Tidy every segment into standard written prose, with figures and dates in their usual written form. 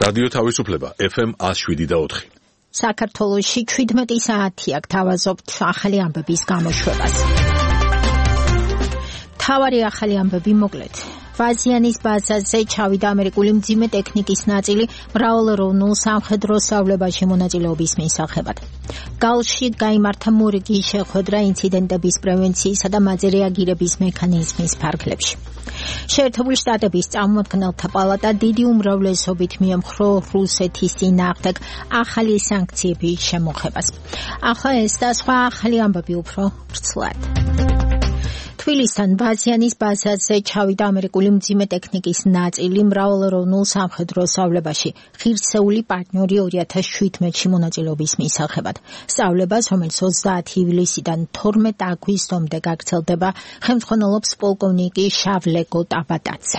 რადიო თავისუფლება FM 107.4. საქართველოში 17 საათია გთავაზობთ ახალი ამბების გამოშვებას. თავარი ახალი ამბები მოკლედ. ვაზიანის ბაზაზე ჩავიდა ამერიკული მძიმე ტექნიკის ნაწილი მრავალეროვნულ სამხედრო სწავლებაში მონაწილეობის მისაღებად. გალში გაიმართა მორიგი შეხვედრა ინციდენტების პრევენციისა და მათზე რეაგირების მექანიზმის ფარგლებში. შეერთებული შტატების წარმომადგენელთა პალატა დიდი უმრავლესობით მიემხრო რუსეთის წინააღმდეგ ახალი სანქციების შემოღებას. ახლა ეს და სხვა ახალი ამბები უფრო ვრცლად. თბილისთან ვაზიანის ბაზაზე ჩავიდა ამერიკული მძიმე ტექნიკის ნაწილი მრავალეროვნულ სამხედრო სწავლებაში ღირსეული პარტნიორი 2017-ში მონაწილეობის მისაღებად. სწავლებას, რომელიც 30 ივლისიდან 12 აგვისტომდე გაგრძელდება, ხელმძღვანელობს პოლკოვნიკი შავლეკო ტაბატაძე.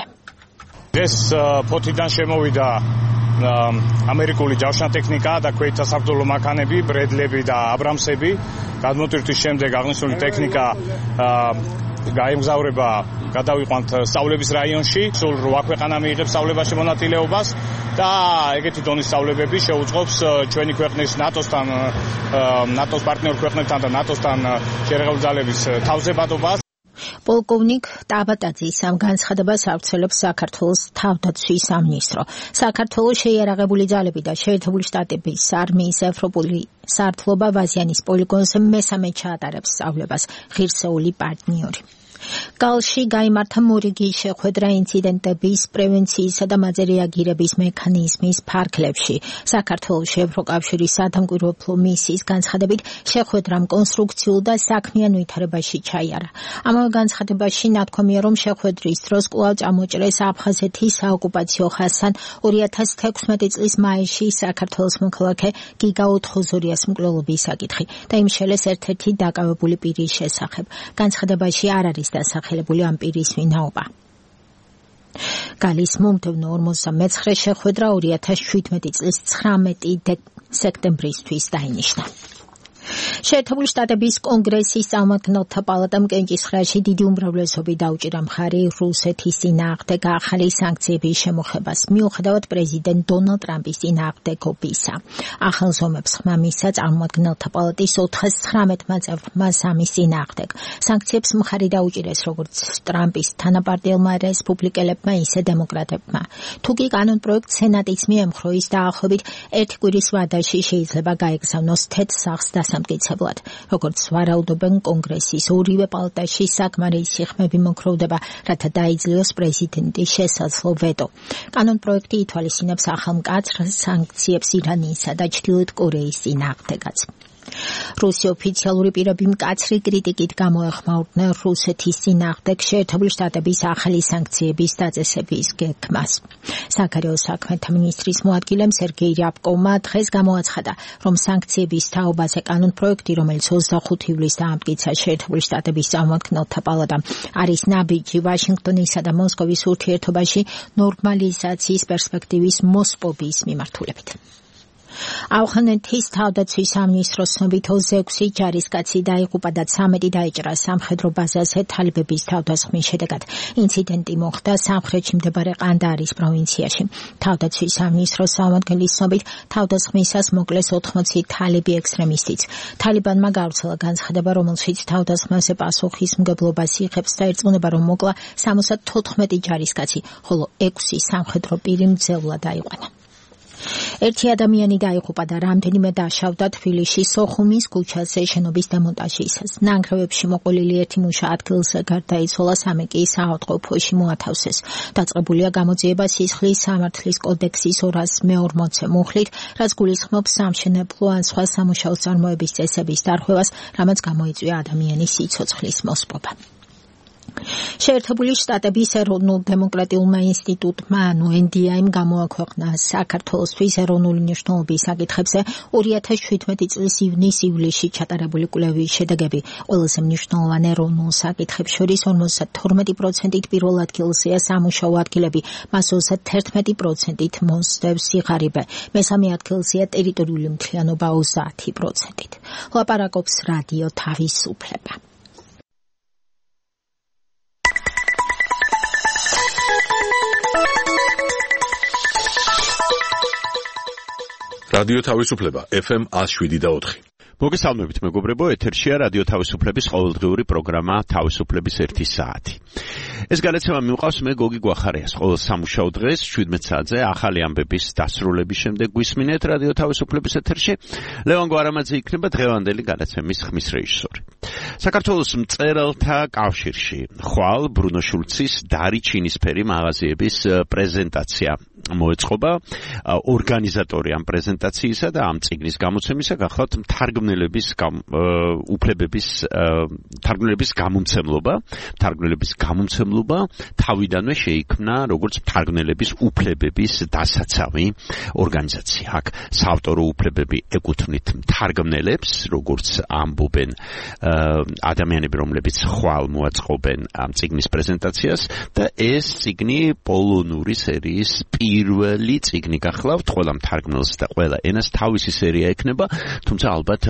ეს ფოთიდან შემოვიდა ამერიკული ჯავშანტექნიკა და ქვეითთა საბრძოლო მანქანები, ბრედლები და აბრამსები. გადმოტვირთვის შემდეგ აღნიშნული ტექნიკა გაემგზავრება გადავიყვანთ სწავლების რაიონში. სულ 8 ქვეყანა მიიღებს სწავლებაში მონაწილეობას და ეგეთი დონის სწავლებები შეუწყობს ჩვენი ქვეყნის ნატოსთან, ნატოს პარტნიორ ქვეყნებთან და ნატოსთან შერეღებული ძალების თავზებადობას. პოლკოვნიკ ტაბატაძის ამ განცხადებას ავრცელებს საქართველოს თავდაცვის სამინისტრო. საქართველოს შეიარაღებული ძალები და შეერთებული შტატების არმიის ევროპული სარდლობა ვაზიანის პოლიგონზე მესამე ჩაატარებს სწავლებას ღირსეული პარტნიორი. გალში გაიმართა მორიგი შეხვედრა ინციდენტების პრევენციისა და მათზე რეაგირების მექანიზმის ფარგლებში. საქართველოს ევროკავშირის სადამკვირვებლო მისიის განცხადებით შეხვედრამ კონსტრუქციულ და საქმიან ვითარებაში ჩაიარა. ამავე განცხადებაში ნათქვამია, რომ შეხვედრის დროს კვლავ წამოჭრეს აფხაზეთის საოკუპაციო ხაზთან 2016 წლის მაისში საქართველოს მოქალაქე გიგა ოთხოზორიას მკვლელობის საკითხი და იმ შელეს ერთ-ერთი დაკავებული პირის შესახებ. განცხადებაში არ არის დასახელებული ამ პირის ვინაობა. გალის მომდევნო 59 შეხვედრა 2017 წლის 19 სექტემბრისთვის დაინიშნა. შეერთებული შტატების კონგრესის წარმომადგენელთა პალატამ კენჭისყრაში დიდი უმრავლესობით დაუჭირა მხარი რუსეთის წინააღმდეგ ახალი სანქციების შემოღებას, მიუხედავად პრეზიდენტ დონალდ ტრამპის წინააღმდეგობისა. ახალზომებს ხმა მისცა წარმომადგენელთა პალატის 419 წევრმა სამის წინააღმდეგ. სანქციებს მხარი დაუჭირეს როგორც ტრამპის თანაპარტიელმა რესპუბლიკელებმა, ისე დემოკრატებმა. თუკი კანონპროექტს სენატიც მიემხრო, ის დაახლოებით 1 კვირის ვადაში შეიძლება გაეგზავნოს თეთრ სახლს დასამტკიცებლად. როგორც ვარაუდობენ, კონგრესის ორივე პალატაში საკმარისი ხმები მოგროვდება, რათა დაიძლიოს პრეზიდენტის შესაძლო ვეტო. კანონპროექტი ითვალისწინებს ახალ მკაცრ სანქციებს ირანისა და ჩრდილოეთ კორეის წინააღმდეგაც. რუსი ოფიციალური პირები მკაცრი კრიტიკით გამოეხმაურდნენ რუსეთის წინააღმდეგ შეერთებული შტატების ახალი სანქციების დაწესების გეგმას. საგარეო საქმეთა მინისტრის მოადგილემ სერგეი რიაბკოვმა დღეს გამოაცხადა, რომ სანქციების თაობაზე კანონპროექტი, რომელიც 25 ივლისს დაამტკიცა შეერთებული შტატების წარმომადგენელთა პალატამ, არის ნაბიჯი ვაშინგტონისა და მოსკოვის ურთიერთობაში ნორმალიზაციის პერსპექტივის მოსპობის მიმართულებით. ავღანეთის თავდაცვის სამინისტროს ცნობით 26 ჯარისკაცი დაიღუპა და 13 დაიჭრა სამხედრო ბაზაზე თალიბების თავდასხმის შედეგად. ინციდენტი მოხდა სამხრეთში მდებარე ყანდაარის პროვინციაში. თავდაცვის სამინისტროს წარმომადგენლის ცნობით თავდასხმისას მოკლეს 80 თალიბი ექსტრემისტიც. თალიბანმა გავრცელა განცხადება, რომელშიც თავდასხმაზე პასუხისმგებლობას იღებს და ერწმუნება, რომ მოკლა 74 ჯარისკაცი, ხოლო 6 სამხედრო პირი მძევლად დაიყვანა. ერთი ადამიანი დაიღუპა და რამდენიმე დაშავდა თბილისში სოხუმის ქუჩაზე შენობის დემონტაჟისას. ნანგრევებში მოყოლილი ერთი მუშა ადგილზე გარდაიცვალა, 3 კი საავადმყოფოში მოათავსეს. დაწყებულია გამოძიება სისხლის სამართლის კოდექსის 240-ე მუხლით, რაც გულისხმობს სამშენებლო ან სხვა სამუშაო წარმოების წესების დარღვევას, რამაც გამოიწვია ადამიანის სიცოცხლის მოსპობა. შეერთებული შტატების ეროვნულ დემოკრატიულმა ინსტიტუტმა NDI-მ გამოაქვეყნა საქართველოსთვის ეროვნული მნიშვნელობის საკითხებზე 2017 წლის ივნის-ივლისში ჩატარებული კვლევის შედეგები. ყველაზე მნიშვნელოვანი ეროვნულ საკითხებს შორის 52%-ით პირველ ადგილზეა სამუშაო ადგილები, მას 31%-ით მოსდევს სიღარიბე. მესამე ადგილზეა ტერიტორიული მთლიანობა 30%-ით. ლაპარაკობს რადიო თავისუფლება. რადიო თავისუფლება FM 107.4. მოგესალმებით მეგობრებო, ეთერშია რადიო თავისუფლების ყოველდღიური პროგრამა თავისუფლების 1 საათი. ეს გადაცემა მიუყავს მე გოგი გვახარიას. ყოველ სამუშაო დღეს 17 საათზე ახალი ამბების დასრულების შემდეგ გვისმინეთ რადიო თავისუფლების ეთერში. ლევან გვარამაძე იქნება დღევანდელი გადაცემის ხმის რეჟისორი. საქართველოს მწერალთა კავშირში ხვალ ბრუნო შულცის დარიჩინისფერი მაღაზიების პრეზენტაცია მოეწყობა. ორგანიზატორი ამ პრეზენტაციისა და ამ წიგნის გამოცემისა გახლავთ მთარგმნელების გამომცემლობა თავიდანვე შეიქმნა როგორც მთარგმნელების უფლებების დასაცავი ორგანიზაცია. აქ საავტორო უფლებები ეკუთვნით მთარგმნელებს, როგორც ამბობენ ადამიანები, რომლებიც ხვალ მოაწყობენ ამ წიგნის პრეზენტაციას და ეს წიგნი პოლონური სერიის პირველი წიგნი გახლავთ, ყველა მთარგმნელს და ყველა ენას თავისი სერია ექნება, თუმცა ალბათ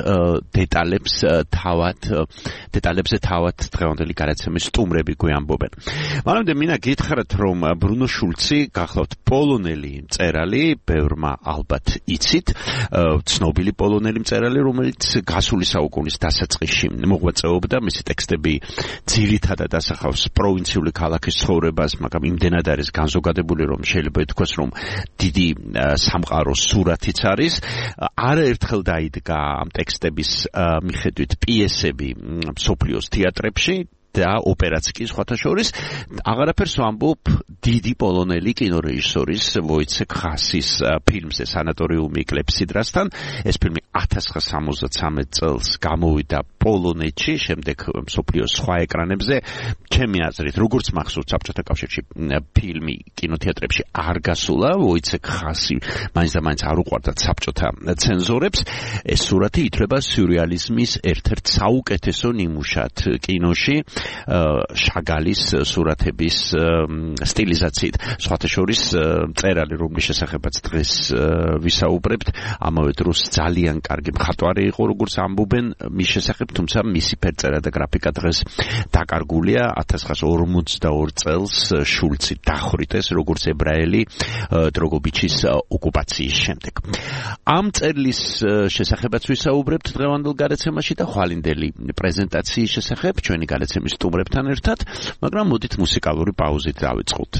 დეტალებზე თავად დღევანდელი გადაცემის სტუმრები გვიამბობენ. მანამდე მინდა გითხრათ, რომ ბრუნო შულცი გახლავთ პოლონელი მწერალი, ბევრმა ალბათ იცით, ცნობილი პოლონელი მწერალი, რომელიც გასული საუკუნის დასაწყისში მოღვაწეობდა, მისი ტექსტები ძირითადად ასახავს პროვინციული ქალაქის ცხოვრებას, მაგრამ იმდენად არის განზოგადებული, რომ შეიძლება ითქვას, რომ დიდი სამყაროს სურათიც არის. არაერთხელ დაიდგა ამ ტექსტების მიხედვით პიესები მსოფლიოს თეატრებში და ოპერაც კი სხვათა შორის. აღარაფერს ვამბობ დიდი პოლონელი კინორეჟისორის ვოიცეკ ხასის ფილმზე სანატორიუმი კლეპსიდრასთან. ეს ფილმი 1973 წელს გამოვიდა პოლონეთში, შემდეგ მსოფლიოს სხვა ეკრანებზე. ჩემი აზრით, როგორც მახსოვს, საბჭოთა კავშირში ფილმი კინოთეატრებში არ გასულა, ვოიცეკ ხასი მაინც არ უყვარდა საბჭოთა ცენზორებს. ეს სურათი ითვლება სიურეალიზმის ერთ-ერთ საუკეთესო ნიმუშად კინოში. შაგალის სურათების სტილიზაციით. სხვათა შორის მწერალი, რომლის შესახებაც დღეს ვისაუბრებთ, ამავე დროს ძალიან კარგი მხატვარი იყო, როგორც ამბობენ მის შესახებ, თუმცა მისი ფერწერა და გრაფიკა დღეს დაკარგულია. 1942 წელს შულცი დახვრიტეს როგორც ებრაელი დროგობიჩის ოკუპაციის შემდეგ. ამ წერლის შესახებაც ვისაუბრებთ დღევანდელ გადაცემაში და ხვალინდელი პრეზენტაციის შესახებ ჩვენი გადაცემის სტუმრებთან ერთად, მაგრამ მოდით მუსიკალური პაუზით დავიწყოთ.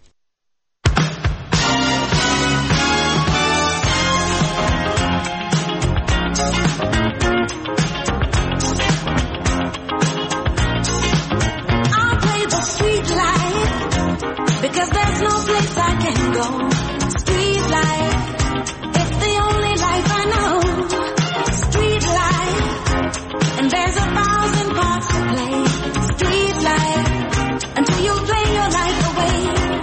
Because there's no place I can go. Street life, it's the only life I know. Street life, and there's 1,000 parts to play. Street life, until you play your life away.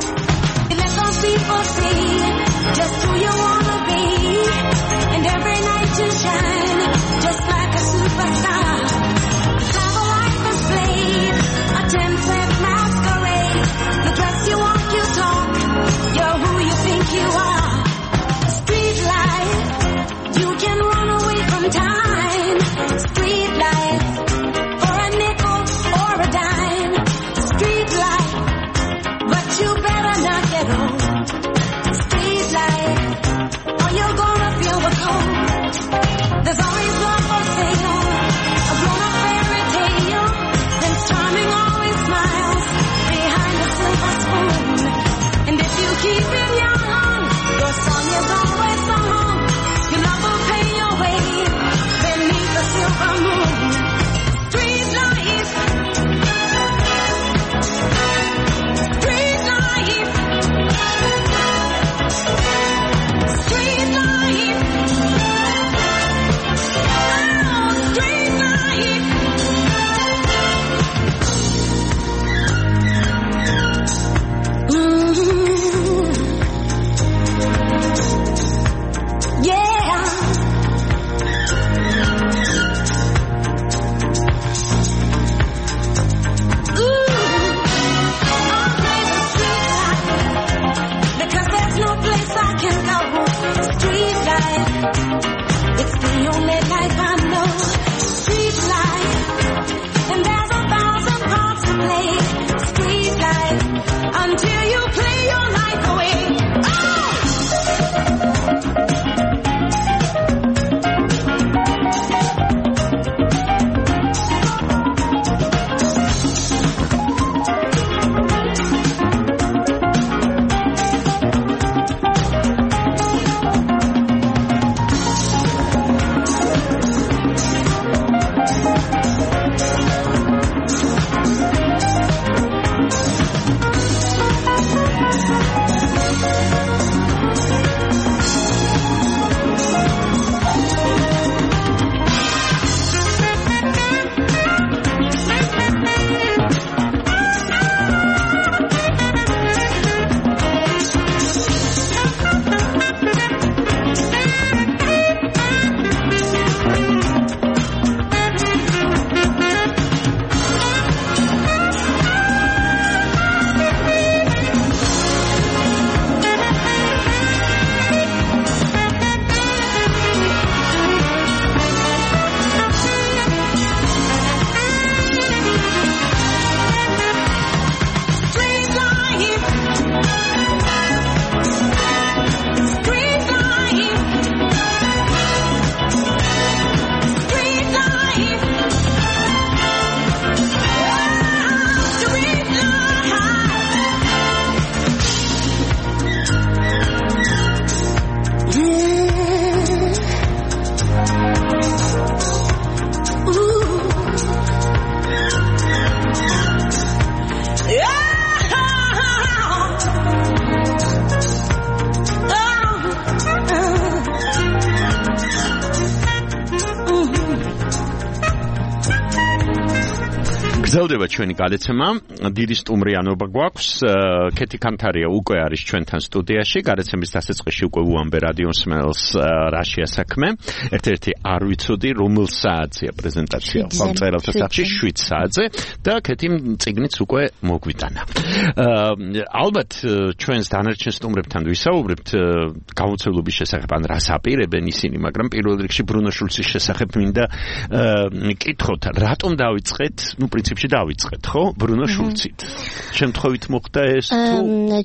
გრძელდება ჩვენი გადაცემა. დიდი სტუმრიანობა გვაქვს. კეთი კანთარია უკვე არის ჩვენთან სტუდიაში. გადაცემის დასაწყისში უკვე უამბე რადიო მსმენელს რაშია საქმე. ერთ-ერთი არ ვიცოდი რომელ საათზეა პრეზენტაცია. მომწერალთა სახში 7 საათზე და კეთი წიგნიც უკვე მოგვიტანა. ალბათ ჩვენს დანარჩენ სტუმრებთან ვისაუბრებთ გაუცელობის შესახებ, ან რას აპირებენ ისინი, მაგრამ პირველ რიგში ბრუნო შულცის შესახებ მინდა კითხოთ, რატომ დავიწყეთ, პრინციპში დავიწყეთ, ხო? ბრუნო შულცით. შემთხვევით მოხდა ეს თუ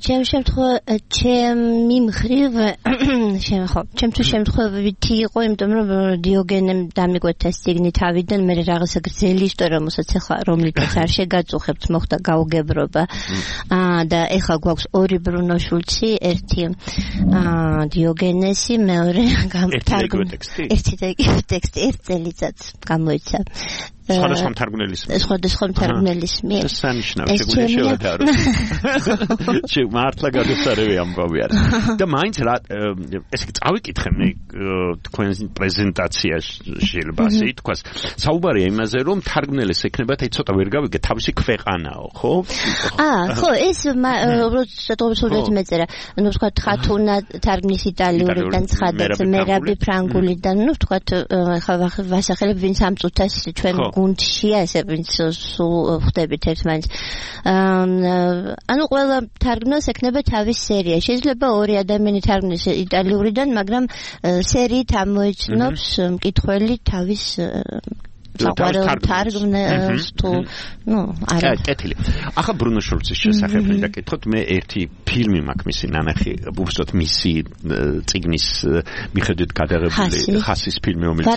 ჩემი მხრივ ჩემთვის შემთხვევითი იყო, იმიტომ რომ დიოგენემ დამიკვეთა ეს წიგნი თავიდან, მე რაღაცა გრძელი ისტორია, მოსაც ახლა რომლითაც არ შეგაწუხებთ, მოხდა გაუგებრობა. და ახლა გვაქვს ორი ბრუნო შულცი, ერთი დიოგენესი, მეორე ერთი ტექსტი, ერთ წელიწადს გამოიცა. სხვადასხვა მთარგმნელის მიერ. სანიშნავი შეგვიძლია მართლა გადასარევი ამბავი არის. და მაინც რა ესე იგი წავიკითხე მე თქვენ პრეზენტაციაში შეიძლება ასე ითქვას. საუბარია იმაზე, რომ თარგმნელის ექნებათ აი ცოტა ვერ გავიგე თავისი ქვეყანაო, ხო? ხო, ეს უბრალოდ მეწერა. ნუ თქვა ხათუნა თარგმნის იტალიურიდან, ცხადაც მერაბი ფრანგულიდან, ნუ თქვა ხა ვასახელებ ვინც ამ წუთას ჩვენ გუნდშია ესე ვინც სულ ხვდებით ერთმანეთს. ანუ ყველა თარგმნელს ექნება თავის სერია. შეიძლება ორი ადამიანი თარგმნის იტალიურიდან, მაგრამ სერიით ამოიცნობს მკითხველი თავის საყვარელ თარგმნელს თუ არა. კეთილი. ახლა ბრუნო შულცის შესახებ მინდა კითხოთ, მე ერთი ფილმი მაქვს მისი ნანახი, უბრალოდ მისი წიგნის მიხედვით გადაღებული ხასის ფილმი, რომელიც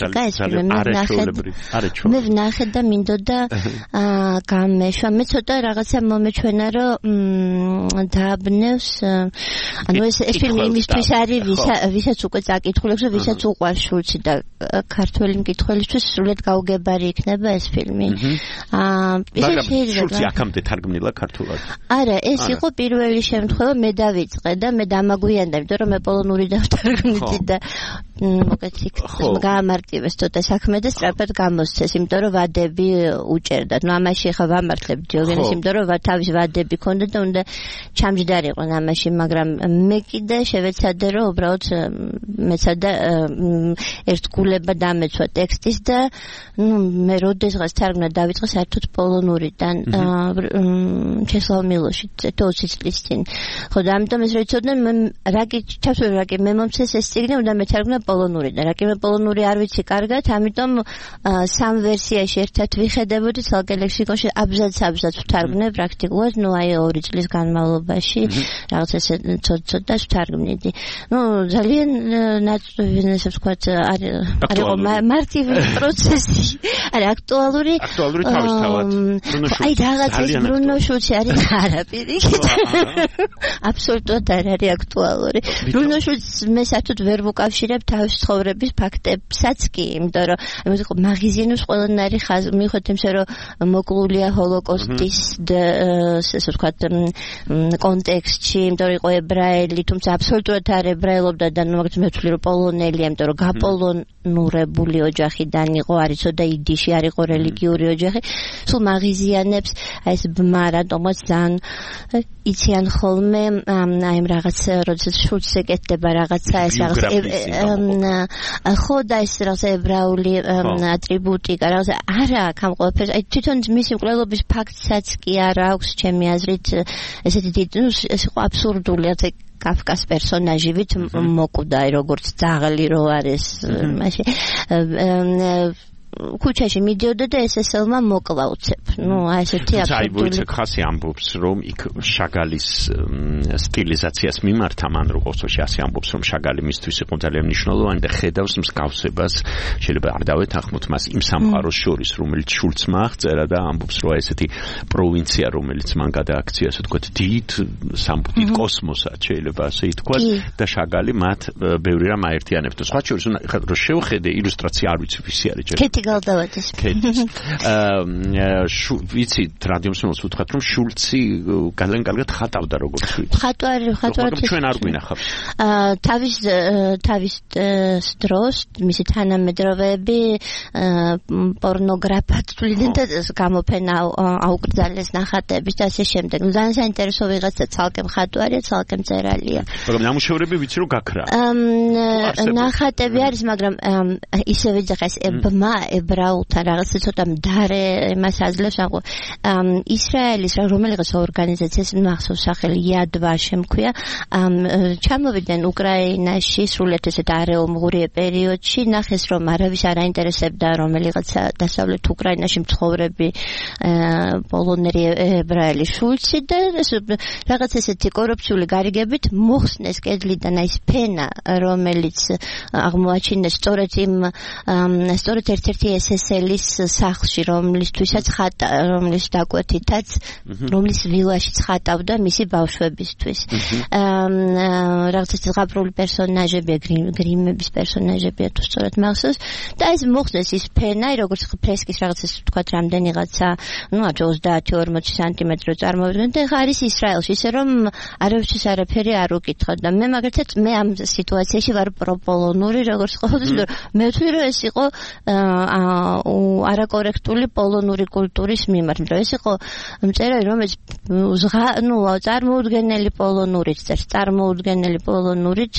მე ვნახე და მინდოდა გამეშვა. მე ცოტა რაღაცა მომეჩვენა, რომ დააბნევს, ანუ ეს ფილმი იმისთვის არის, ვისაც უკვე წაკითხულებს, ვისაც უყვარს შულცი და ქართველი მკითხველისთვის სრულად გაუგებრება იქნება ეს ფილმი. მაგრამ შულცი აქამდე თარგმნილა ქართულად? არა, ეს იყო პირველი შემთხვევა, მე დავიწყე და მე დამაგვიანდა, იმიტომ რომ მე პოლონურიდან ვთარგმნიდი და მოკეთ იქ გაამარტივეს ცოტა საქმე და სწრაფად გამოსცეს, იმიტომ რომ ვადები უჭერდათ. ნუ ამაში ხა ვამართლებ დიოგენეს, იმიტომ რომ თავის ვადები ქონდა და უნდა ჩამჯდარიყო ამაში, მაგრამ მე კიდე შევეცადე, რომ უბრალოდ მეცადა ერთგულება დამეცვა ტექსტის და მე როდესღაც თარგმნა დავიწყე საერთოდ პოლონურიდან ჩესლავ მილოში 20 წლის წინ. ხო და ამიტომ ეს რეცოდნე რაკი მე მომცეს ეს წიგნი უნდა მეთარგმნა პოლონურიდან. რაკი მე პოლონური არ ვიცი კარგად, ამიტომ სამ ვერსიაში ერთად ვიხედებოდი ცალკე ლექსიკონში აბზაც ვთარგმნე პრაქტიკულად, ნუ აი 2 წლის განმავლობაში რაღაც ესე ცოტა ვთარგმნიდი. ნუ ძალიან ესე ვთქვათ არის მარტივი პროცესი. არა აქტუალური თავისთავად აი რაღაც ეს ბრუნო შულცი არის არაპირიქით აბსოლუტურად არ არის აქტუალური. ბრუნო შულცს მე საერთოდ ვერ ვუკავშირებ თავის ცხოვრების ფაქტებსაც კი, იმიტომ რომ მაღიზიანებს ყველანაირი ხაზი მიხვდეთ იმსე რომ მოკლულია ჰოლოკოსტის ესე ვთქვათ კონტექსტში, იმიტომ რომ იყო ებრაელი, თუმცა აბსოლუტურად არ ებრაელობდა და მაგათ მე ვთვლი რომ პოლონელია, იმიტომ რომ გაპოლონურებული ოჯახიდან იყო, არის და იდიში არ იყო რელიგიური ოჯახი. სულ მაღიზიანებს აი ეს ბმა რატომაც ძალიან იციან ხოლმე აი ამ რაღაც როდესაც შულცს ეკეთდება რაღაცა ეს რაღაც ხო და ეს რაღაც ებრაული ატრიბუტიკა რაღაცა არა აქ ამ ყველაფერს აი თვითონ მისი მკვლელობის ფაქტსაც კი არ აქვს ჩემი აზრით ესეთი დიდი ეს იყო აბსურდული ასე კაფკას პერსონაჟი ვით მოკვდა როგორც ძაღლი რო არის მაშინ ქუჩაში მიდიოდა და SSL-მა მოკლა უცებ. ნუ აი ესეთი აბსურდული. აი ხასი ამბობს, რომ იქ შაგალის სტილიზაციას მიმართ ამან როგორც ასე ამბობს, რომ შაგალი მისთვის იყო ძალიან მნიშვნელოვანი და ხედავს მსგავსებას, შეიძლება არ დავეთანხმოთ მას იმ სამყაროს შორის, რომელიც შულცმა აღწერა და ამბობს, რომ ესეთი პროვინცია, რომელიც მან გადააქცია, ასე ვთქვათ, დიდ სამყაროს კოსმოსად, შეიძლება ასე ითქვას და შაგალი მათ ბევრი რამ აერთიანებს. სხვა შორის, რომ შევხედე ილუსტრაცია არ ვიცი ვისი არის ჯერ. გალდავაძის. ვიცი რადიომსმენელს ვთქვათ რომ შულცი ძალიან კარგად ხატავდა როგორც ვიცი. ხატვარად ჩვენ არ გვინახავს. თავის დროს მისი თანამედროვეები პორნოგრაფად თვლიდნენ და გამოფენა აუკრძალეს ნახატების და ასე შემდეგ. ძალიან საინტერესო ვიღაცა ცალკე მხატვარია, ცალკე მწერალია. მაგრამ ნამუშევრები ვიცი რომ გაქრა. ნახატები არის, მაგრამ ისევე ძახეს ბმა ებრაულთან რაღაცა ცოტა მდარე მას აძლევს აყო. ისრაელის რომელიღაც ორგანიზაციის მახსოვს სახელი Yad Vashem ქვია, ჩამოვიდნენ უკრაინაში სრულიად ესეთ არეულმღური პერიოდში, ნახეს რომ არავის არ აინტერესებდა რომელიღაცა დასავლეთ უკრაინაში მცხოვრები პოლონელი ებრაელი შულცი და რაღაც ესეთი კორუფციული გარიგებით მოხსნეს კედლიდან ის ფენა, რომელიც აღმოაჩინეს სწორედ ერთ-ერთი SSL-ის სახლში, რომლისთვისაც რომლის დაკვეთითაც, რომლის ვილაშიც ხატავდა მისი ბავშვებისთვის. რაღაც ესეთი ზღაპრული პერსონაჟებია, გრიმების პერსონაჟებია თუ სწორად მახსოვს და ეს მოხსნეს ის ფენა, როგორც ფრესკის რაღაც ეს ვთქვათ რამდენიღაცა, 30-40 სანტიმეტრი წარმოვიდგინეთ და ხა არის ისრაელში, ისე რომ არავისთვის არაფერი არ უკითხავ და მე მაგალითად მე ამ სიტუაციაში ვარ პროპოლონური, როგორც ყოველთვის, მე ვთვლი რომ ეს იყო არაკორექტული პოლონური კულტურის მიმართ, რომ ეს იყო მწერალი, რომელიც წარმოუდგენელი პოლონურით წერს, წარმოუდგენელი პოლონურით,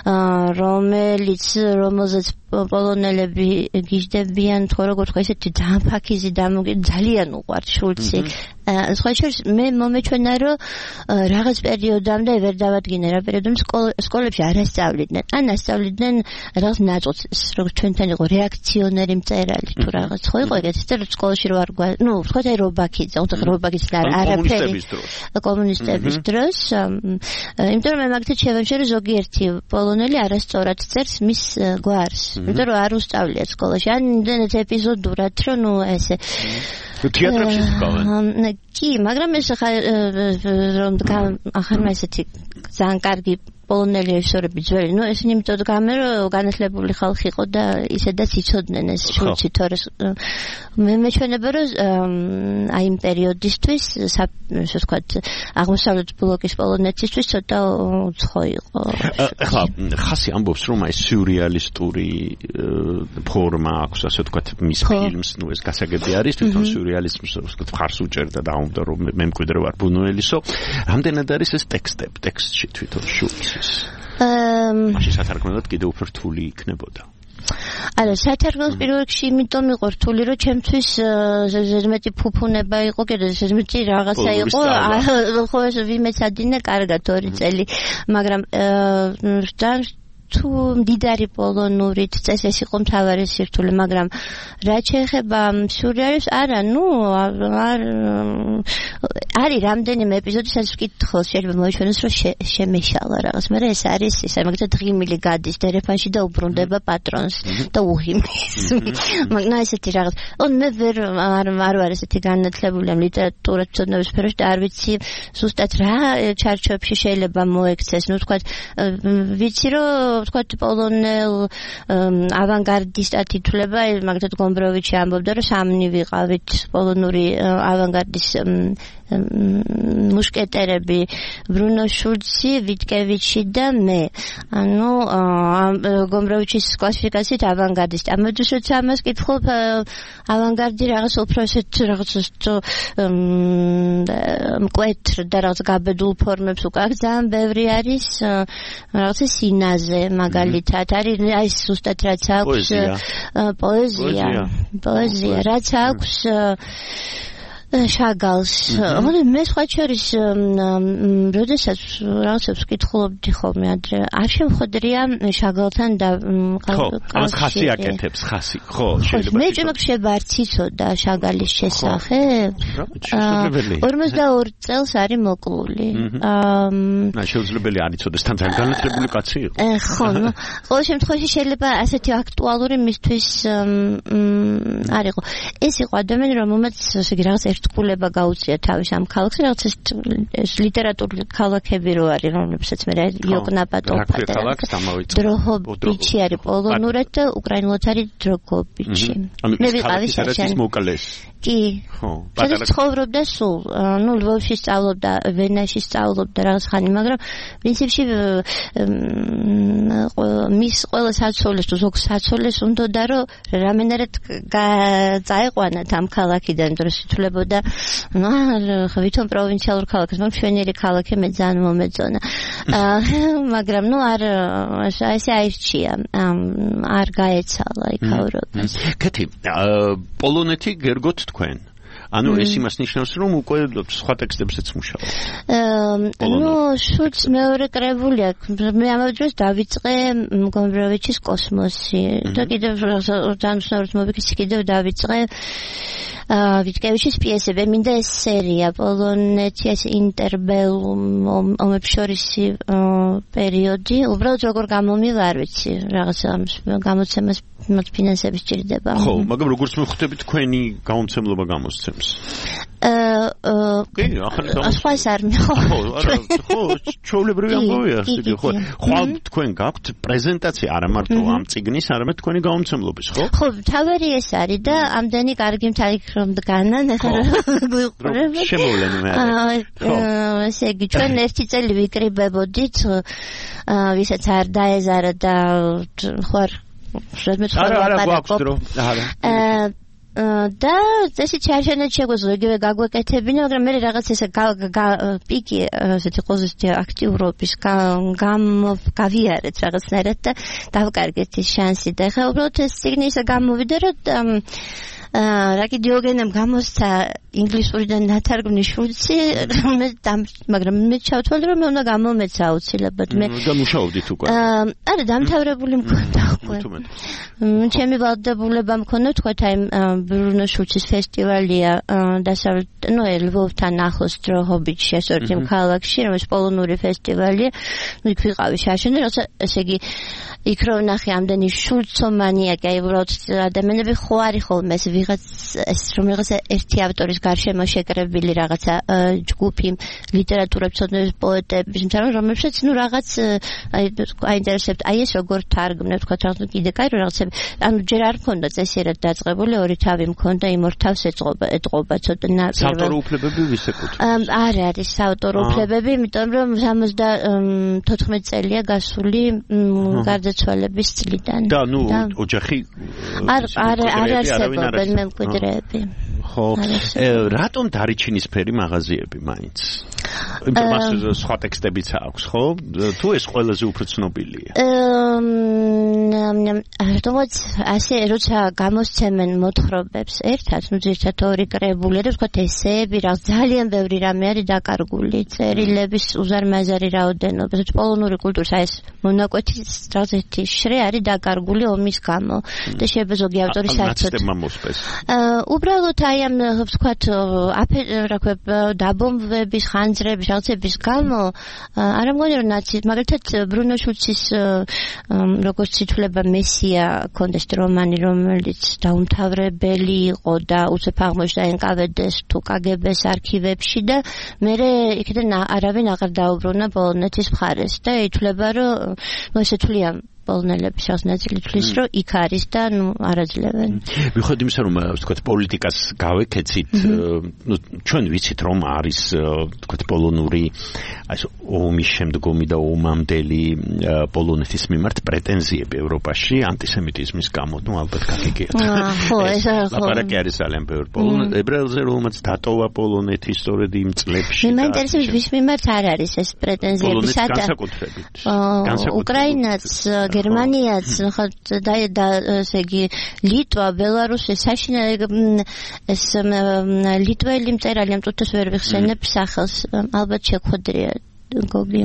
რომელზეც პოლონელები გიждდებიან, თქო როგორ თქვა, ესეთი ძალიან ფაქიზი ძალიან უყვართ შულცი. სხვა შორის მე მომეჩვენა რომ რაღაც პერიოდამდე ვერ დავადგინე რა პერიოდამდე სკოლებში არ ასწავლიდნენ. ან ასწავლიდნენ რაღაც ნაწილს, როგორც ჩვენთან იყო რეაქციონერი მწერალი თუ რაღაც ხო იყო ეგეთი და სკოლაში რო არ ვთქვათ აი რობაქიძე, რობაქიძე არაფერი კომუნისტების დროს, იმიტომ რომ მე მაგით შევამჩნევ რომ ზოგიერთი პოლონელი არასწორად წერს მის გვარს. იმიტომ რომ არ უსწავლია სკოლაში. ან იმდენად ეპიზოდურად რომ ესე თეატრებში თქვენ. კი, მაგრამ ეს რომ ახლა ესეთი ძალიან კარგი პოლონელი რეჟისორები ძველი, ეს იმიტომ რომ განათლებული ხალხი იყო და ისედაც იცოდნენ ეს შულცი, თორე მე მეჩვენება რომ აი იმ პერიოდისთვის, ასე ვთქვათ, აღმოსავლეთ ბლოკის პოლონეთისთვის ცოტა უცხო იყო. ახლა ხასი ამბობს რომ აი სიურეალისტური ფორმა აქვს, ასე ვთქვათ, მის ფილმს, ეს გასაგები არის, თვითონ სიურეალიზმს ვთქვათ, ხარს უჭერდა და უნდა რომ მემკვიდრე ვარ ბუნუელისო. რამდენად არის ეს ტექსტში თვითონ შულცი? მაშინ სათარგმნელად კიდევ უფრო რთული იქნებოდა. არა, სათარგმნელს პირველ რიგში იმიტომ იყო რთული, რომ ჩემთვის ზედმეტი ფუფუნება იყო, კიდე ზედმეტი რაღაცა იყო, ხო ეს ვიმეცადინე კარგად 2 წელი, მაგრამ თუ მდიდარი პოლონურით წეს ეს იყო მთავარი სირთულე, მაგრამ რაც შეეხება სიურეალიზმს, არა, არის რამდენიმე ეპიზოდი, სადაც ვკითხავს, შეიძლება მოიჩვენოს, რომ შემეშალა რაღაც, მაგრამ ეს არის ისე, მაგალითად ღიმილი გადის დერეფანში და უბრუნდება პატრონს და უღიმის. მაგრამ ესეთი რაღაც. მე არ ვარ ესეთი განათლებული ამ ლიტერატურა ცოდნების სფეროში და არ ვიცი ზუსტად რა ჩარჩოებში შეიძლება მოექცეს. ვთქვათ, ვიცი რომ ვთქვათ პოლონელ ავანგარდისტად ითვლება, მაგალითად გომბროვიჩი ამბობდა, რომ 3 ვიყავით პოლონური ავანგარდის მუშკეტერები, ბრუნო შულცი, ვიტკევიჩი და მე. ანუ გომბროვიჩის კლასიფიკაციით ავანგარდისტი. ამოდესაც ამას კითხულობ, ავანგარდი რაღაც უფრო ესეთ რაღაც მკვეთრ და რაღაც გაბედულ ფორმებს უკახ ძალიან ბევრი არის, რაღაც სინაზე მაგალითად არის აი ზუსტად რაც აქვს პოეზია რაც აქვს შაგალს. მე სხვა შორის როდესაც რაღაცებს ვკითხულობდი ხოლმე ადრე, არ შემხვედრია შაგალთან და ხასი აკეთებს, ხასი, ხო, შეიძლება. მე შემოგშება არც იცოდა შაგალის შესახებ. 42 წელს არის მოკლული. შეუძლებელი არ იცოდეს, თან ძალიან განათლებული კაცი იყო. ხო, ყოველ შემთხვევაში შეიძლება ასეთი აქტუალური მისთვის არ იყო. ეს იყო ადამიანი, რომელმაც ესე იგი რაღაც თქმულება გაუწია თავის ამ ქალაქს, რაღაც ეს ლიტერატურული ქალაქები რო არის, რომლებსაც მე იოკნაპატოვი დროჰობიჩი არის პოლონურად და უკრაინულად არის დროგობიჩი. მე ვიყავი შენ კი. სადაც ცხოვრობდა სულ. ლვოვში სწავლობდა, ვენაში სწავლობდა რაღაც ხანი, მაგრამ პრინციპში მის ყველა საცოლეს თუ ზოგ საცოლეს უნდოდა რომ რამენერად წაეყვანათ ამ ქალაქიდან, რომ სითულებოდა ვითომ პროვინციალურ ქალაქს, მაგრამ შვენიერი ქალაქი მე ძალიან მომეწონა. მაგრამ არ ესე აირჩია, არ გაეცალა იქაურობას. კეთი, პოლონეთი გერგოთ თქვენ. ანუ ეს იმას ნიშნავს, რომ უკვე სხვა ტექსტებზეც მუშაობ. შუც მეორე კრებული აქვს. მე ამავე დროს დავიწყე გომბროვიჩის კოსმოსი. და კიდევ ძალიან მოვიქცე კიდევ დავიწყე ვიტკევიჩის პიესები. მინდა ეს სერია პოლონეთი ეს ინტერბელუმ ომებს შორისი პერიოდი. უბრალოდ როგორ გამომივა არ ვიცი. რაღაცა გამოცემას ფინანსები სჭირდება. ხო, მაგრამ როგორც მივხვდები თქვენი გამომცემლობა გამოსცემს. კი, ახლა არ ხო, ჩვეულებრივი ამბავია, ხო. ხვალ თქვენ გაქვთ პრეზენტაცია არა მარტო ამ წიგნის, არამედ თქვენი გამომცემლობის, ხო? ხო, თავარი ეს არის და ამდენი კარგი მთელი რომ დგანან, ახლა გვიყურებთ. შემოვლენ მე. ესე იგი, ჩვენ ერთი წელი ვიკრიბებოდით, ვისაც არ დაეზარა და ხوار არა გვაქვს დრო. და ესე ჩარჩენად შეგვეძლო იგივე გაგვეკეთებინა, მაგრამ მე რაღაც ესე პიკი ესეთი ყოზისთი აქტიურობის გავიარეთ რაღაცნაირად და დავკარგეთ ის შანსი და ხა უბრალოდ ეს წიგნი ისე გამოვიდა რომ რაკი დიოგენემ გამოსცა ინგლისურიდან ნათარგმნი შულცი, მაგრამ მე ჩავთვალე რომ მე უნდა გამომეცა აუცილებლად. მე გამუშავდით უკვე. არა, დამთავრებული მქონდა უკვე. ჩემი ვალდებულება მქონდა თქვა აი ბრუნო შულცის ფესტივალია დასავლეთ, ლვოვთან ახლოს დროჰობიჩში, ასეთი ქალაქში, რომელიც პოლონური ფესტივალია. იქ ვიყავი შაშენე, როცა ესე იგი იქ რო ვნახე ამდენი შულცომანიაკი, აი უბრალოდ ადამიანები ხო არის ხოლმე ეს ვიღაც ეს რომელიღაც ერთი ავტორის გარშემო შეკრებილი რაღაცა ჯგუფი ლიტერატურათმცოდნების პოეტების, რომელშიც რაღაც აინტერესებთ, აი ეს როგორ თარგმნებ, თქვა რაღაც კიდე კაი რაღაცები, ანუ ჯერ არ მქონდა წესიერად დაწყებული, ორი თავი მქონდა, იმ ორ თავს ეტყობა ცოტა საავტორო უფლებები ვის ეკუთვნის? არ არის საავტორო უფლებები, იმიტომ რომ 74 წელია გასული გარდაცვალების წლიდან. და ნუ ოჯახი არ არსებობენ მემკვიდრეები. ხო, რატომ დარიჩინის ფერი მაღაზიები მაინც? იმას სხვა ტექსტებიც აქვს, ხო? თუ ეს ყველაზე უფრო ცნობილია. რატომაც ასე როცა გამოსცემენ მოთხრობებს ერთად, ზუსტად ორი კრებული და ვთქვათ ესეები, რაღაც ძალიან ბევრი რამე არის დაკარგული, წერილების უზარმაზარი რაოდენობა, პოლონური კულტურის აი ეს მონაკვეთის რაღაცეთი შრე არის დაკარგული ომის გამო და შეიძლება ზოგი ავტორი საერთოდ უბრალოდ აი ამ ვთქვათ დაბომბვების ხანძრების რაღაცების გამო არ მგონი რომ მაგალითად ბრუნო შულცის როგორც ითვლება მესია კონდეს რომანი, რომელიც დაუმთავრებელი იყო და უცებ აღმოჩნდა NKVD-ს თუ KGB-ს არქივებში და მე იქიდან არავინ აღარ დაუბრუნა პოლონეთის მხარეს და ითვლება რომ ესე თვლიან პოლონელების ნაწილი თვლის რომ იქ არის და არაძლევენ. მიუხედავად იმისა რომ ვთქვათ პოლიტიკას გავეკეცით, ჩვენ ვიცით რომ არის ვთქვათ პოლონური აი ომის შემდგომი და ომამდელი პოლონეთის მიმართ პრეტენზიები ევროპაში ანტისემიტიზმის გამო, ალბათ გაგიგიათ. ხო, ეს ლაპარაკი არის ძალიან ბევრი პოლონელ ებრაელზე, რომელმაც დატოვა პოლონეთი სწორედ იმ წლებში. მე მაინტერესებს ვის მიმართ არ არის ეს პრეტენზიები, სადა უკრაინაც გერმანიაც და ესე იგი ლიტვა, ბელარუსი, ეს ლიტველი მწერალი ამ წუთას ვერ ვიხსენებ სახელს, ალბათ შეხვედრია გოგი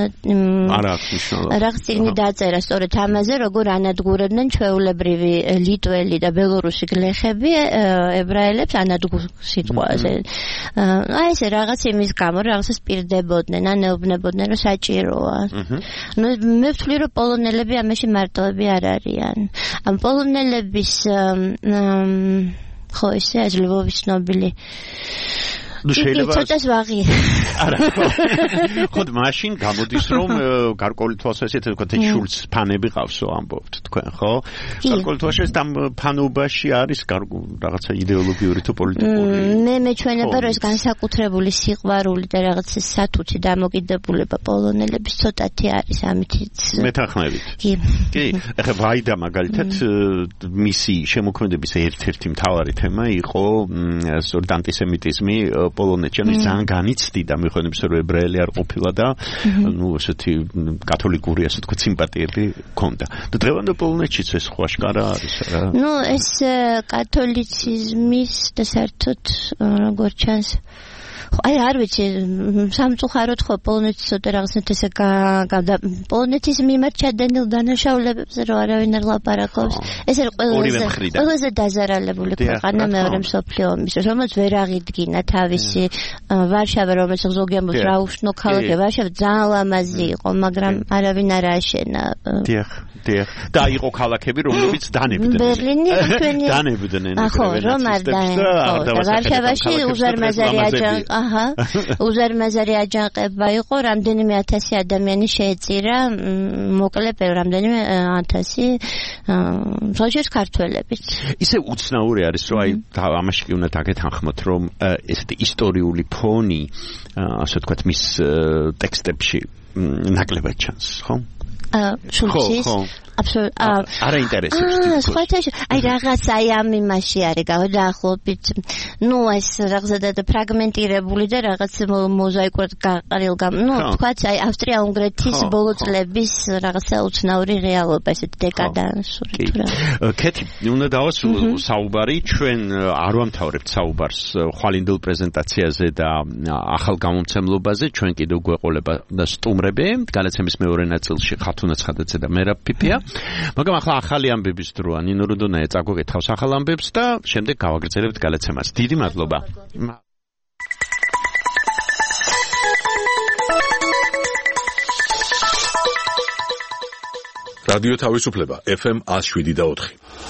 რაღაც წიგნი დაწერა სწორედ ამაზე, როგორ ანადგურებდნენ ჩვეულებრივი ლიტველი და ბელორუსი გლეხები ებრაელებს ანადგურ სიტყვაზე. აი ესე რაღაც იმის გამო რაღაცას პირდებოდნენ, ან ეუბნებოდნენ რომ საჭიროა. მე ვთვლი რომ პოლონელები ამაში მარტოები არ არიან. ამ პოლონელების ხო, ესე ეს ლვოვის ცნობილი. ნუ შეიძლება ცოტას ვაღი. არა. ხოდ მაშინ გამოდის რომ გარკვეული თვალსაზრისით თქვა შულც ფანები ყავსო ამბობთ თქვენ, ხო? გარკვეული თვალსაზრისით ამ ფანობაში არის რაღაცა იდეოლოგიური თუ პოლიტიკური. მე მეჩვენება რომ ეს განსაკუთრებული სიყვარული და რაღაცა სათუთი დამოკიდებულება პოლონელების ცოტათი არის ამითიც. მეთანხმებით. კი. ეხლა ვაიდა მაგალითად მისი შემოქმედების ერთ-ერთი მთავარი თემა იყო სწორედ ანტისემიტიზმი პოლონეთში, ანუ ძალიან განიცდიდა მიხედვით რომ ებრაელი არ ყოფილა და ნუ ესეთი კათოლიკური ასე თქვა სიმპათიები ჰქონდა. და დღევანდელ პოლონეთშიც ეს ხო აშკარა არის რა. ნუ ეს კათოლიციზმის და საერთოდ როგორ ჩანს აი არ ვიცი სამწუხაროდ ხო პოლონეთის ცოტა რაღაცნაირად ესე პოლონეთის მიმართ ჩადენილ დანაშაულებებზე რომ არავინ არ ლაპარაკობს ეს არის ყველაზე დაზარალებული ქვეყანა მეორე მსოფლიო ომის რომელიც ვერ აღიდგინა თავისი ვარშავა რომელიც ზოგი ამბობს რა უშნო ქალაქია ვარშავა ძალიან ლამაზი იყო მაგრამ არავინ არ ააშენა და იყო ქალაქები რომლებიც დანებდნენ ბერლინი დანებდნენ ხო რომ არ და ვარშავაში უზარმაზარი აჯანყა უზარმაზარი აჯანყება იყო რამდენიმე ათასი ადამიანი შეეწირა მოკლე რამდენიმე ათასი მსახიობს ქართველებიც ისე უცნაური არის რომ აი ამაში კი უნდა დაგეთანხმოთ რომ ესეთი ისტორიული ფონი ასე ვთქვათ მის ტექსტებში ნაკლებად ჩანს ხო შულცის აბსოლუტურად არა ინტერესებს სხვათა აი რაღაც აი ამ იმაში არის დაახლოებით ნუ ეს რაღაცა ფრაგმენტირებული და რაღაც მოზაიკურად გაყრილ ნუ თქვაც აი ავსტრია-უნგრეთის ბოლო წლების რაღაცა უცნაური რეალობა ესეთი დეკადანსური თუ რა კეთი უნდა დავასრულოთ საუბარი ჩვენ არ ვამთავრებთ საუბარს ხვალინდელ პრეზენტაციაზე და ახალ გამომცემლობაზე ჩვენ კიდევ გვეყოლება და სტუმრები განაცემის მეორე ნაწილში ხათუნა ცხადაძე და მერაბ პიპია მაგრამ ახლა ახალი ამბების დროა ნინო რუდონაია წაგვეკითხავს ახალ ამბებს და შემდეგ გავაგრძელებთ გადაცემას. დიდი მადლობა. რადიო თავისუფლება FM 107.4.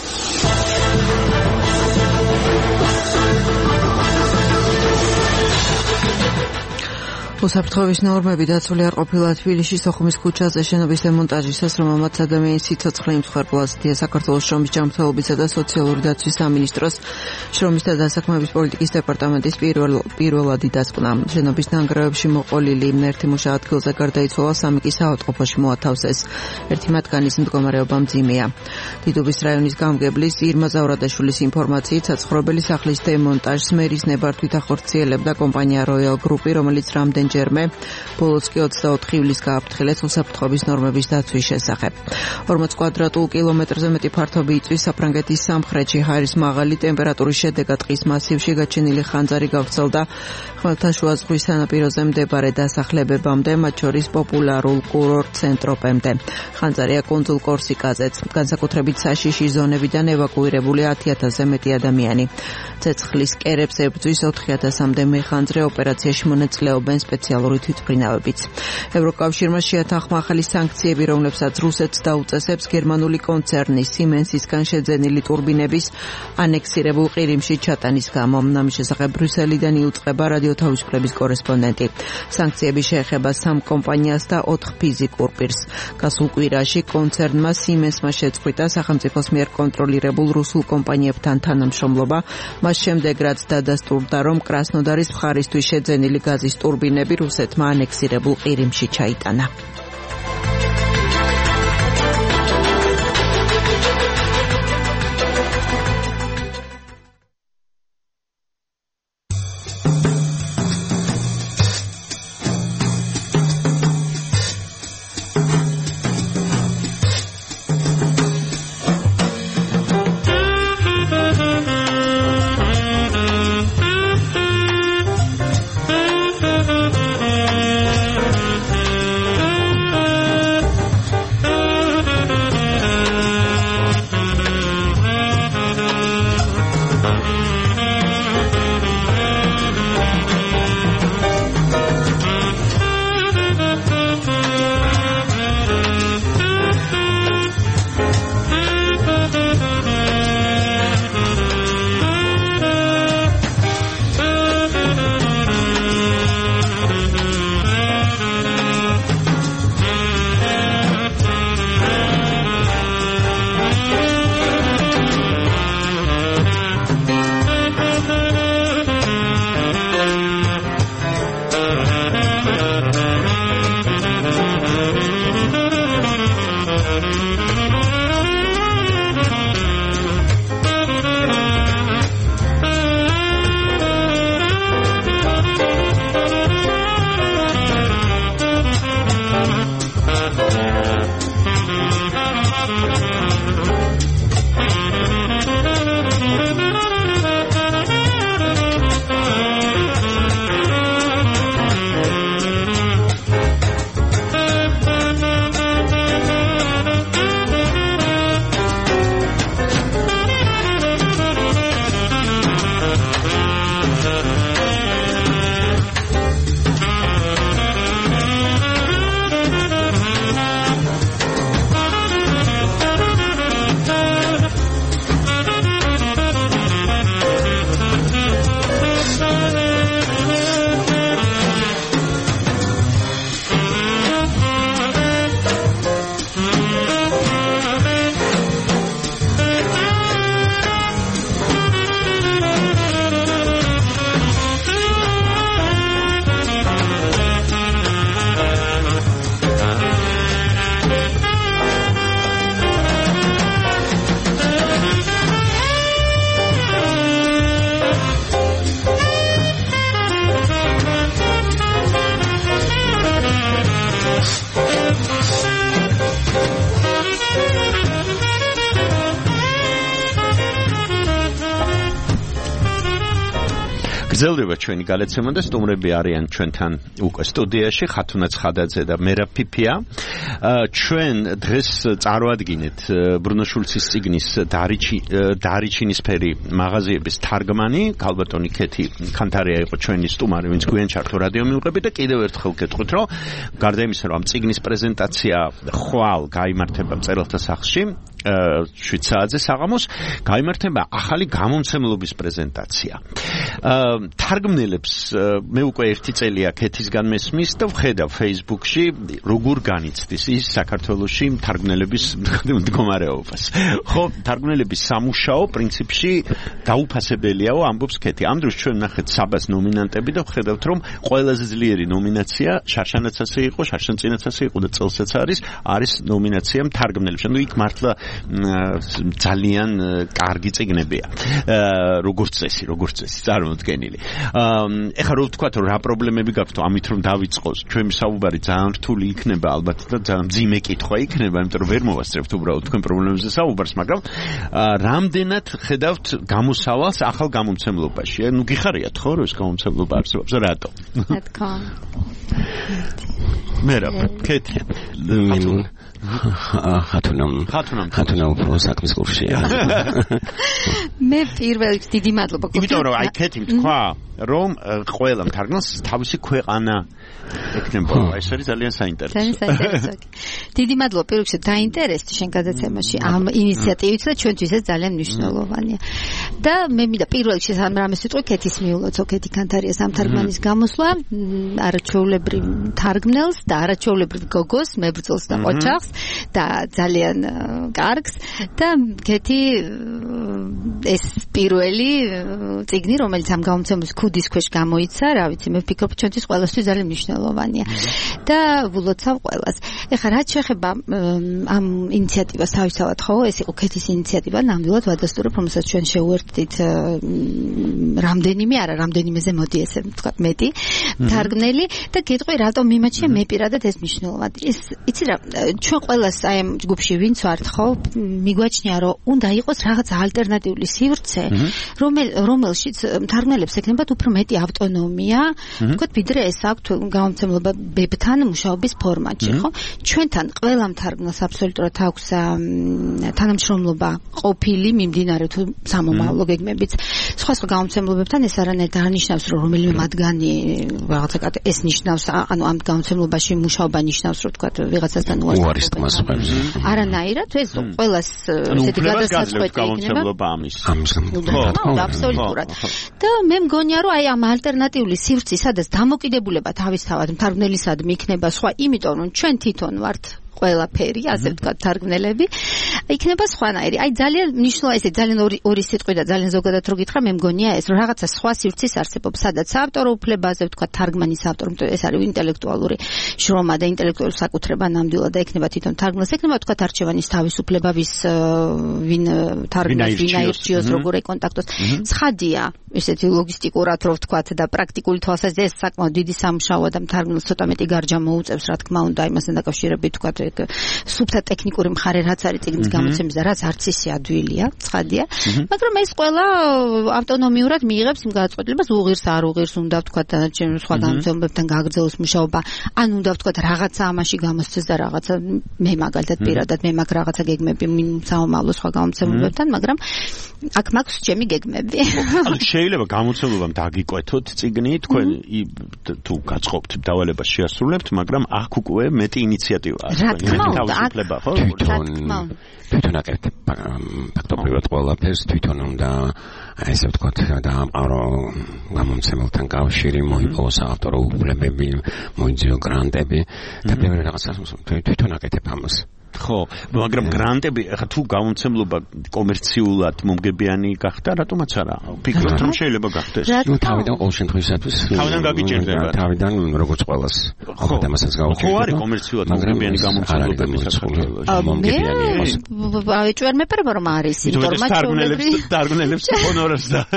უსაფრთხოების ნორმები დაცული არ ყოფილა თბილისში სოხუმის ქუჩაზე შენობის დემონტაჟისას, რომელმაც ადამიანის სიცოცხლე იმსხვერპლად ზრდია. საქართველოს შრომის ჯანმრთელობისა და სოციალური დაცვის სამინისტროს შრომის და დასაქმების პოლიტიკის დეპარტამენტის პირველადი დასკვნა. შენობის ნანგრევებში მოყოლილი ერთი მუშა ადგილზე გარდაიცვალა, სამი კი საავადმყოფოში მოათავსეს. ერთი მათგანის მდგომარეობა მძიმეა. დიდუბის რაიონის გამგებლის ირმა ზავრადაშვილის ინფორმაციით საცხოვრებელი სახლის დემონტაჟს მერის ნებართვით ახორციელებდა კომპანია Royal Group-ი, რომელიც რამდენჯერმე ბოლოს კი 24 ივლისს გააფრთხილეს უსაფრთხოების ნორმების დაცვის შესახებ. 40 კვადრატულ კილომეტრზე მეტი ფართობი იწვის საფრანგეთის სამხრეთში ჰაერის მაღალი ტემპერატურის შედეგად ტყის მასივში გაჩენილი ხანძარი გავრცელდა ხმელთაშუა ზღვის სანაპიროზე მდებარე დასახლებებამდე, მათ შორის პოპულარულ კურორტ სენტროპემდე. ხანძარია კუნძულ კორსიკაზეც. განსაკუთრებით საშიში ზონებიდან ევაკუირებული 10,000-ზე მეტი ადამიანი. ცეცხლის კერებს ებრძვის 4,000-მდე მეხანძრე ოპერაციაში მონაწილეობენ სპეციალური თვითმფრინავებიც. ევროკავშირმა შეათანხმა ახალი სანქციები, რომლებსაც რუსეთს დაუწესებს გერმანული კონცერნის Siemens-ისგან შეძენილი ტურბინების ანექსირებულ ყირიმში ჩატანის გამო. ამის შესახებ ბრიუსელიდან იუწყება რადიო თავისუფლების კორესპონდენტი. სანქციები შეეხება 3 კომპანიას და 4 ფიზიკურ პირს. გასულ კვირაში კონცერნმა Siemens-მა შეწყვიტა სახელმწიფოს მიერ კონტროლირებულ რუსულ კომპანიებთან თანამშრომლობა. მას შემდეგ რაც დადასტურდა, რომ კრასნოდარის მხარისთვის შეძენილი გაზის ტურბინები რუსეთმა ანექსირებულ ყირიმში ჩაიტანა. გრძელდება ჩვენი გადაცემა და სტუმრები არიან ჩვენთან უკვე სტუდიაში ხათუნა ცხადაძე და მერაბ ფიფია. ჩვენ დღეს წარვადგინეთ ბრუნო შულცის წიგნის დარიჩინისფერი მაღაზიების თარგმანი ქალბატონი ქეთი ხანთარია იყო ჩვენი სტუმარი, ვინც გვიან ჩართო რადიო მიუღები და კიდევ ერთხელ გეტყვით, რომ გარდა იმისა, რომ წიგნის პრეზენტაცია ხვალ გაიმართება მწერალთა სახლში 7 საათზე საღამოს გაიმართება ახალი გამომცემლობის პრეზენტაცია. თარგმნელებს მე უკვე 1 წელია ქეთისგან მესმის და ვხედავ Facebook-ში როგორ განიცდის ის საქართველოში თარგმნელების მდგომარეობას. ხო, თარგმნელების სამუშაო პრინციპში დაუფასებელიაო, ამბობს ქეთი. ამ დროს ჩვენ ნახეთ საბას ნომინანტები და ვხედავთ, რომ ყველაზე ძლიერი ნომინაცია შარშანაც ასე იყო, შარშანწინაც ასე იყო და წელსაც არის ნომინაცია თარგმნელებს. ანუ იქ მართლა ძალიან კარგი წიგნებია. როგორც წესი წარმოდგენილი. ეხლა რო ვთქვათ, რომ რა პრობლემები გაქვთ, ამით რომ დავიწყოს, ჩვენი საუბარი ძალიან რთული იქნება ალბათ და ძალიან მძიმე კითხვა იქნება, იმიტომ რომ ვერ მოვასწრებთ უბრალოდ თქვენ პრობლემებზე საუბარს, მაგრამ რამდენად ხედავთ გამოსავალს ახალ გამომცემლობაში? ნუ გიხარიათ ხო, რომ ეს გამომცემლობა არსებობს, რატო? რა თქმა უნდა. მერაბ, ქეთი. ხათუნა უფრო საქმის კურსია. მე პირველ დიდი მადლობა. იმიტომ რომ აი ქეთი თქვა, რომ ყველა მთარგმნელს თავისი ქვეყანა ექნება. ეს არის ძალიან საინტერესო. დიდი მადლობა პირველ რიგში დაინტერესდი შენ გადაცემაში ამ ინიციატივით და ჩვენთვისაც ძალიან მნიშვნელოვანია. და მე მინდა პირველ რიგში რამეს ვიტყვი ქეთის მიულოცო, ქეთი ხანთარიას ამ თარგმანის გამოსვლა, არაჩვეულებრივ თარგმნელს და არაჩვეულებრივ გოგოს, მებრძოლს და ყოჩახს და ძალიან კარგს და ქეთი ეს პირველი წიგნი, რომელიც ამ გამომცემლის ქუდის ქვეშ გამოიცა, რა ვიცი, მე ვფიქრობ ჩვენთვის ყველასთვის ძალიან მნიშვნელოვანია და ვლოცავ ყველას. ეხლა რაც შეეხება ამ ინიციატივას თავისთავად, ხო, ეს იყო ქეთის ინიციატივა, ნამდვილად ვადასტურებ, რომელსაც ჩვენ შევუერთდით რამდენიმეზე მოდი ესე ვთქვათ მეტი თარგმნელი და გეტყვი რატომ მიმაჩნია მე პირადად ეს მნიშვნელოვანი. ეს იცი რა, ჩვენ ყველას აი ამ ჯგუფში ვინც ვართ, ხო, მიგვაჩნია რომ უნდა იყოს რაღაც ალტერნატიული სივრცე, რომელშიც თარგმნელებს ექნებათ უფრო მეტი ავტონომია, ვთქვათ, ვიდრე ეს აქვთ გამომცემლებებთან მუშაობის ფორმატში, ხო? ჩვენთან ყველა მთარგმნელს აბსოლუტურად აქვს თანამშრომლობა ყოფილი, მიმდინარე თუ სამომავლო გეგმებიც. სხვა გამომცემლებებთან ეს არანაირად არ ნიშნავს, რომ რომელიმე მათგანი რაღაცა ეს ნიშნავს, ანუ ამ გამომცემლობაში მუშაობა ნიშნავს, რომ ვთქვათ, ვიღაცასთან უარის თმას ხვევს. არანაირად ეს ყველას ესეთი გადასაწყვეტი გამომცემლობა ამის. აბსოლუტურად. და მე მგონია, რომ აი ამ ალტერნატიული სივრცე, სადაც დამოკიდებულება თავისთავად მთარგმნელისადმი იქნება სხვა, იმიტომ რომ ჩვენ თვითონ ვართ ყველაფერი, ასე ვთქვათ, თარგმნელები, იქნება სხვანაირი. აი ძალიან მნიშვნელოვანი, ესე ძალიან ორი სიტყვი და ძალიან ზოგადად რო გითხრა, მე მგონია ეს, რომ რაღაცა სხვა სივრცის არსებობს, სადაც ავტორო უფლებაზე ვთქვათ, თარგმანის ავტორი, ეს არის ინტელექტუალური შრომა და ინტელექტუალური საკუთრება ნამდვილად და ექნება თვითონ თარგმნელს, ექნება ვთქვათ არჩევანის თავისუფლება, ვინ თარგმნელს, ვინ აირჩიოს, როგორ ეკონტაქტოს. ცხადია, ესეთი ლოგისტიკურად რო ვთქვათ და პრაქტიკული თვალსაზრისით ეს საკმაოდ დიდი სამუშაოა და თარგმნელს ცოტა მეტი გარჯა მოუწევს, რა თქმა უნდა, იმასთან დაკავშირებით ვთქვათ სუფთა ტექნიკური მხარე რაც არის წიგნის გამოცემის და რაც არც ისე ადვილია, ცხადია, მაგრამ ეს ყველა ავტონომიურად მიიღებს იმ გადაწყვეტილებას, უღირს არ უღირს, უნდა ვთქვათ, სხვა გამოცემებთან გაგრძელოს მუშაობა, ან უნდა ვთქვათ, რაღაცა ამაში გამოსცეს და რაღაცა მე მაგალითად პირადად მე მაგ რაღაცა გეგმები სამომავლო სხვა გამოცემებთან, მაგრამ აქ მაქვს ჩემი გეგმები. ანუ შეიძლება გამოცემობამ დაგიკვეთოთ წიგნი, თქვენ თუ გაწყობთ დავალებას შეასრულებთ, მაგრამ აქ უკვე მეტი ინიციატივაა. თავისუფლება ხო? თვითონ აკეთებ ფაქტობრივად ყველაფერს, თვითონ უნდა ესე ვთქვათ დაამყარო გამომცემელთან კავშირი, მოიპოვოს ავტორო უფლებები, მოიძიო გრანტები და ბევრი რაღაცა თვითონ აკეთებ ამას. ხო, მაგრამ გრანტები, ხა თუ გამომცემლობა კომერციულად მომგებიანი გახდა, რატომაც არა? ფიქრობთ რომ შეიძლება გახდეს? ნუ თავიდან ყოველ შემთხვევაში თავიდან გაგიჭირდება. თავიდან როგორც ყველას. ხო, ამასაც გავუჭირდება. ხო, არის კომერციულად მომგებიანი გამომცემლობები საქართველოში. მომგებიანი იყოს. ვეჭვარ მეპრება რომ არის ინფორმაციულები. თარგმნელებს ჰონორებს და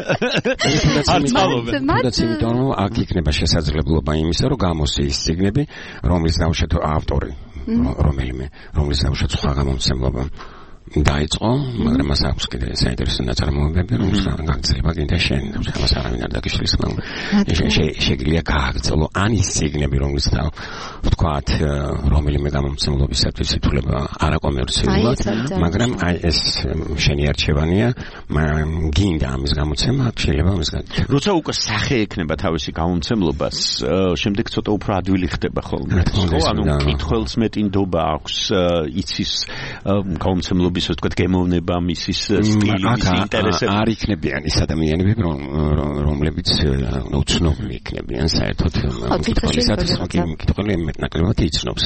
არწალობენ. თუნდაც იმიტომ რომ აქ იქნება შესაძლებლობა იმისა, რომ გამოსცეს წიგნები, რომლის დავშეთო ავტორი. რომელიმე, რომლის დავშოთ სხვა გამომცემლობა. დაიწყო, მაგრამ მას აქვს კიდე საინტერესო ნაწარმოებები, რომელსაც გაგრძელება კიდე შენ, ამას არავინ არ დაგიშლის, შეგვიძლია გააგრძელო ან ის ციგნები, რომლის ვთქვათ, რომელიმე გამომცემლობისათვის ითვლება არაკომერციულად, მაგრამ ეს შენი არჩევანია, გინდა ამის გამოცემა, შეიძლება ამის გადაცემა. როცა უკვე სახე ექნება თავისი გამომცემლობას, შემდეგ ცოტა უფრო ადვილი ხდება ხოლმე. ხო, ანუ მკითხველს მეტი ნდობა აქვს, იცის გამომცემლობის, ვთქვათ, გემოვნება, მისის სტილი, მისი ინტერესები. არ იქნებიან ის ადამიანები, რომლებიც უცნობი იქნებიან საერთოდ მკითხველისათვის, მკითხველი მეტნაკლებად იცნობს.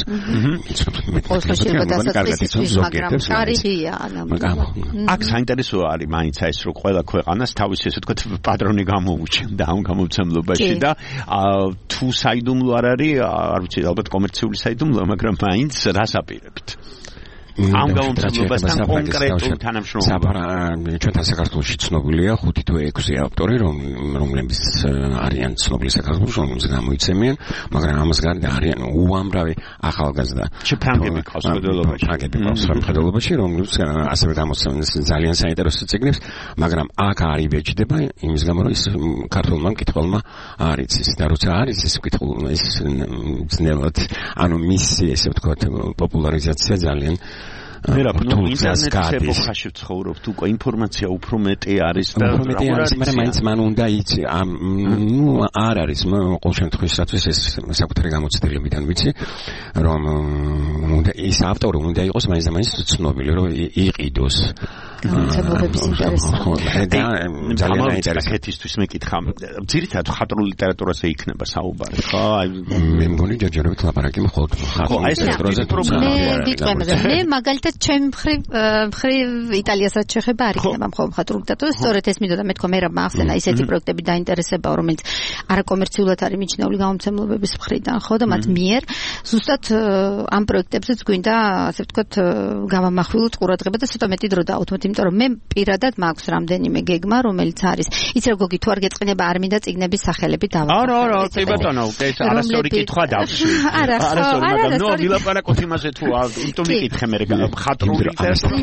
აქ საინტერესოა არის მაინც ეს, რომ ყველა ქვეყანას თავისი, ესე ვთქვათ, პატრონი გამოუჩენდა ამ გამომცემლობაში და თუ საიდუმლო არ არის, არ ვიცი, ალბათ კომერციული საიდუმლოა, მაგრამ მაინც რას აპირებთ? ამ გამომცემლობასთან კონკრეტულ თანამშრომლობას. ჩვენთან საქართველოში ცნობილია 5 თუ 6 ავტორი, რომლებიც არიან ცნობილი საქართველოში, რომლებიც გამოიცემიან, მაგრამ ამას გარდა არიან უამრავი ახალგაზრდა. ფრანგები ყავს მხედველობაში, რომლებიც ასევე გამოცემენ ძალიან საინტერესო წიგნებს, მაგრამ აქ არ იბეჭდება იმის გამო, რომ ის ქართულმა მკითხველმა არ იცის და როცა არ იცის მკითხველმა ის ძნელად, ანუ მისი ესე ვთქვათ პოპულარიზაცია ძალიან ინტერნეტის ეპოქაში ვცხოვრობთ, უკვე ინფორმაცია უფრო მეტი არის და მაგრამ მაინც მან უნდა იცი, ნუ არ არის, ყოველ შემთხვევაში ეს საკუთარი გამოცდილებიდან ვიცი, რომ ის ავტორი უნდა იყოს მაინც და მაინც ცნობილი, რომ იყიდოს გამოცემლობების ინტერესი. ძალიან ინტერესანტია. კეთისთვის მეკითხა, ძირითადად ხატრულ ლიტერატურაზე იქნება საუბარი, ხო? მე მგონი ჯერჯერობით ლაპარაკი მხოლოდ ხატრულ ლიტერატურაზე პრობლემა. მე მაგალითად ჩემ მხრივ იტალიასაც შეხება არ იქნება მხოლოდ ხატრულ ლიტერატურაზე, სწორედ ეს მინდოდა მეთქვა, მე რა მახსენა ისეთი პროექტები დაინტერესებაო, რომელიც არაკომერციულად არის მიჩნეული გამომცემლობების მხრიდან, ხო და მათ მიერ ზუსტად ამ პროექტებზეც გვინდა, ასე ვთქვათ, გამამახვილოთ ყურადღება და ცოტა მეტი დრო დავუთმოთ, იმიტომ რომ მე პირადად მაქვს რამდენიმე გეგმა, რომელიც არის. იცი რა გოგი, თუ არ გეწყინება არ მინდა წიგნების სახელები დავაყენო. არა, კი ბატონო, ეს არასწორი კითხვა დავშვი. არასწორი, მაგრამ ნუ ვილაპარაკოთ იმაზე თუ იმიტომ მიკითხე მე ხატრული ლიტერატურა.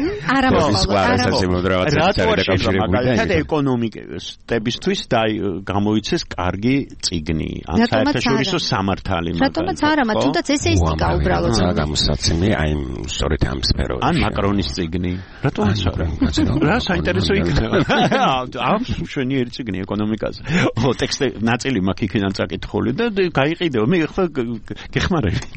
რატო ეკონომიკოსებისთვის გამოიცეს კარგი წიგნი, ან საერთაშორისო სამართალი. რატომაც არა, მათ თუნდაც ესეისტიკა უბრალოდ. გამოსაცემი, აი სწორედ ამ სფეროში. ან მაკრონის წიგნი. რატომაც არა. რა საინტერესო იქნება. აქვს შვენიერი წიგნი ეკონომიკაზე. ხო, ტექსტი ნაწილი მაქვს იქიდან წაკითხული და გაიყიდეო. მე ხო გეხმარებით.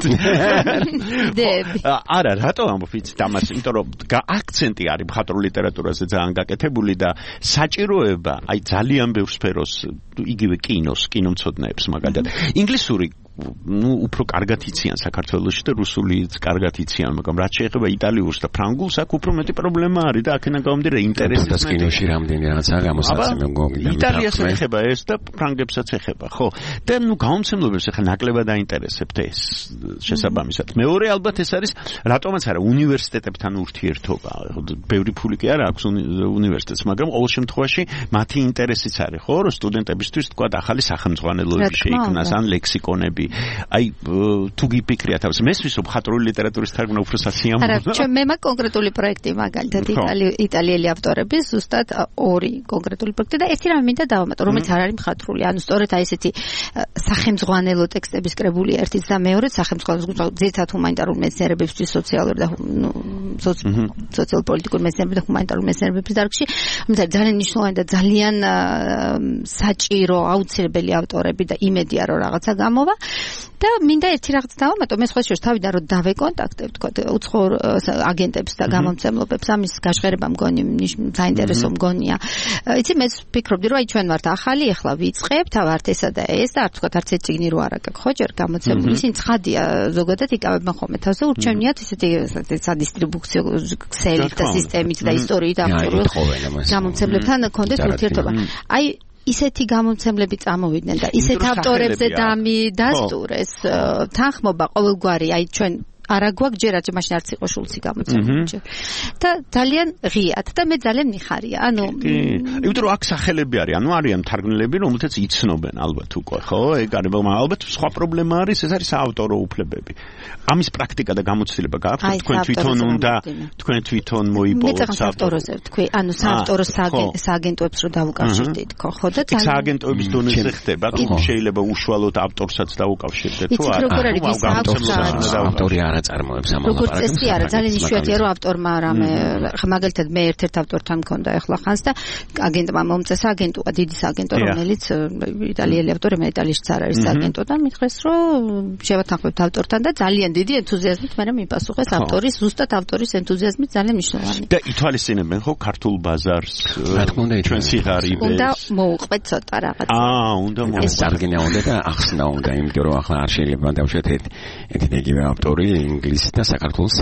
არა, რატო ამბობ იცით ამას, იმიტომ რომ აქცენტი არის მხატვრულ ლიტერატურაზე ძალიან გაკეთებული და საჭიროება, აი ძალიან ბევრ სფეროს, იგივე კინომცოდნეებს მაგალითად. ინგლისური უფრო კარგად იციან საქართველოში და რუსულიც კარგად იციან, მაგრამ რაც შეეხება იტალიურს და ფრანგულს, აქ უფრო მეტი პრობლემა არის და აქედან გამომდინარე ინტერესი და კინოში რამდენი რაღაცაა გამოსაცემი გოგიდა. იტალიას ეხება ეს და ფრანგებსაც ეხება, ხო? და გამომცემლობებს ახლა ნაკლებად აინტერესებთ ეს შესაბამისად. მეორე ალბათ ეს არის რატომაც არა უნივერსიტეტებთან ურთიერთობა. ბევრი ფული კი არა აქვს უნივერსიტეტს, მაგრამ ყოველ შემთხვევაში მათი ინტერესიც არის, ხო, რომ სტუდენტებისთვის თქვა ახალი სახელმძღვანელოები შეიქმნას ან ლექსიკონები. აი თუ გიფიქრია თავს მესმის რომ ხატრული ლიტერატურის თარგმნა უფრო სასიამოვნოა. არა, ჩვენ მე მაქვს კონკრეტული პროექტი მაგალითად იტალიელი ავტორების ზუსტად ორი კონკრეტული პროექტი და ერთი რამე მინდა დავამატო, რომელიც არ არის მხატვრული. ანუ სწორედ აი ესეთი სახელმძღვანელო ტექსტების კრებული ერთიც და მეორეც სახელმძღვანელო ძირითადად ჰუმანიტარულ მეცნიერებებისთვის, სოციალურ და სოციალ-პოლიტიკურ მეცნიერებებსა და ჰუმანიტარულ მეცნიერებების დარგში, ძალიან მნიშვნელოვანი და ძალიან საჭირო, აუცილებელი ავტორები და იმედია რომ რაღაცა გამოვა. და მინდა ერთი რაღაც დავამატო, მე სხვა შორის თავიდან რომ დავეკონტაქტებ, თქვა, უცხოურ აგენტებს და გამომცემლობებს, ამის გაჟღერება მგონი საინტერესო მგონია. იცი, მე ვფიქრობდი, რომ აი ჩვენ ვართ ახალი, ეხლა ვიწყებთ, ვართ ესა და ეს და არ თქვა, არც ერთ წიგნი რო არ აქვს, ხო, ჯერ გამოცემული, ისინი ცხადია, ზოგადად იკავებენ ხოლმე თავზე, ურჩევნიათ ისეთი სადისტრიბუციო ქსელით და სისტემით და ისტორიით აღჭურვილ გამომცემლებთან კონდეთ ურთიერთობა. აი ისეთი გამომცემლები წამოვიდნენ და ისეთ ავტორებზე დასტურეს თანხმობა ყოველგვარი, აი ჩვენ არა გვაგჯერათ მაშინ არც იყო შულცი გამოცემული და ძალიან ღიად და მე ძალიან მიხარია ანუ იმიტომ რომ აქ სახელები არის ანუ არიან მთარგმნელები რომელთაც იცნობენ ალბათ უკვე ხო ეგ არის ალბათ სხვა პრობლემა არის ეს არის საავტორო უფლებები ამის პრაქტიკა და გამოცდილება გააქვთ თქვენ თვითონ მოიპოვოთ მე საავტოროზე ვთქვი ანუ საავტორო სააგენტოებს რო დავუკავშირდით ხო და ძალიან სააგენტოების დონეზე ხდება თუ შეიძლება უშუალოდ ავტორსაც დაუკავშირდეთ თუ არა ავტორი არა წარმოებს ამ როგორც წესი არა ძალიან იშვიათია რომ ავტორმა რამე მაგალითად მე ერთ-ერთ ავტორთან მქონდა ახლა ხანს და აგენტმა მომწესა აგენტოა დიდი სააგენტო რომელიც იტალიელი ავტორი მე იტალიაში არ არის სააგენტო და მითხრეს რომ შევათანხმებთ ავტორთან და ძალიან დიდი ენთუზიაზმით მე მიპასუხეს ავტორის ზუსტად ავტორის ენთუზიაზმით ძალიან მნიშვნელოვანი და ითვალისწინებენ ხო ქართულ ბაზარს რა თქმა უნდა ჩვენ სიღარიბეს უნდა მოუყვეთ ცოტა რაღაც უნდა მოუყვეთ ეს წარგენა უნდა და ახსნა უნდა იმიტომ რომ ახლა არ შეიძლება დავუშვათ იგივე ავტორი ინგლისით და საქართველოს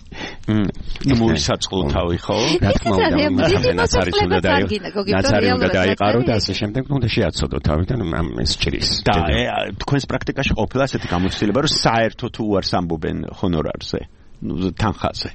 მოისაწყლო თავი ხო? რა თქმა უნდა, ნაცარი უნდა დაიყარო და ასე შემდეგ უნდა შეაცოდო თავი და ეს ჭრის. და თქვენს პრაქტიკაში ყოფილა ესეთი გამოცდილება რომ საერთოდ უარს ამბობენ ჰონორარზე, თანხაზე.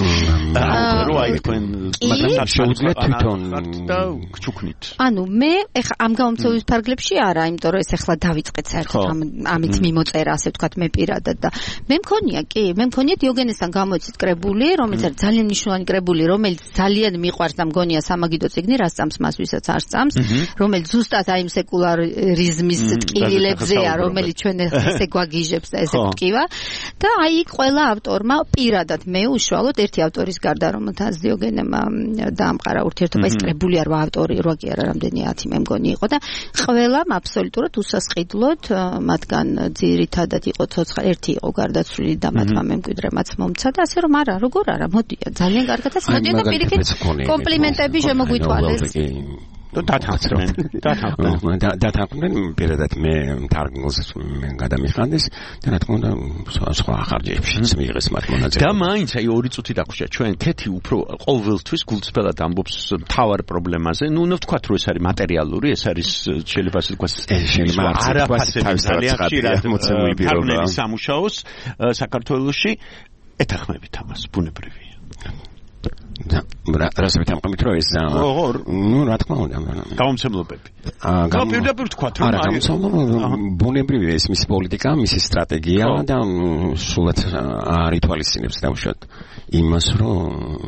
როაი თქვენ მაგას შეუძლიათ თვითონ და გჩუქნით. ანუ მე ეხა ამ გამომცემლობის ფარგლებში არა, იმიტომ რომ ეს ეხლა დავიწყეთ საერთოდ ამით მიმოწერა, ასე ვთქვათ, მე პირადად და მე მქონია დიოგენესთან გამოიცით კრებული, რომელიც არის ძალიან მნიშვნელოვანი კრებული, რომელიც ძალიან მიყვარს და მგონია სამაგიდო წიგნი, რაც წამს მას ვისაც არ წამს, რომელიც ზუსტად აი სეკულარიზმის ტკივილებზეა, რომელიც ჩვენ ესე გვაგიჟებს და ესე ვტკივა და აი იქ ყველა ავტორმა პირადად მე უშუალოდ ერთი ავტორის გარდა რომელთაც დიოგენემ დაამყარა ურთიერთობა ის კრებული არ ავტორი როგი არა რამდენი 10 მე მგონი იყო და ყველამ აბსოლუტურად უსასყიდლოდ მათგან ძირითადად იყო ცოცხალი ერთი იყო გარდაცვლილი და მათმა მემკვიდრემაც მომცა და ასე რომ არა როგორ არა მოდია ძალიან კარგად და მოდია და პირიქით კომპლიმენტები შემოგვითვალეს დათანხმდნენ პირადად მე თარგმნელს გადამიხანდეს და რა თქმა უნდა სხვა ხარჯებშიც მიიღეს მათ მონაწილეობა და მაინც აი 2 წუთი დაგვჭირდა ჩვენ კეთი უფრო ყოველთვის გულწრფელად ამბობს თავარ პრობლემაზე ნუ უნდა ვთქვათ რომ ეს არის მატერიალური ეს არის შეიძლება ასე ვთქვათ არაფასები ძალიან ხშირად თარგმნელის სამუშაოს საქართველოში ეთანხმებით ამას ბუნებრივია რასები თამყმით რომ ეს ნუ რა თქმა უნდა გამომცემლობები პირდაპირ ვთქვათ რომ არა გამომცემლობა ბუნებრივია ეს მისი პოლიტიკა მისი სტრატეგია და სულად არ ითვალისწინებს დავუშვათ იმას რომ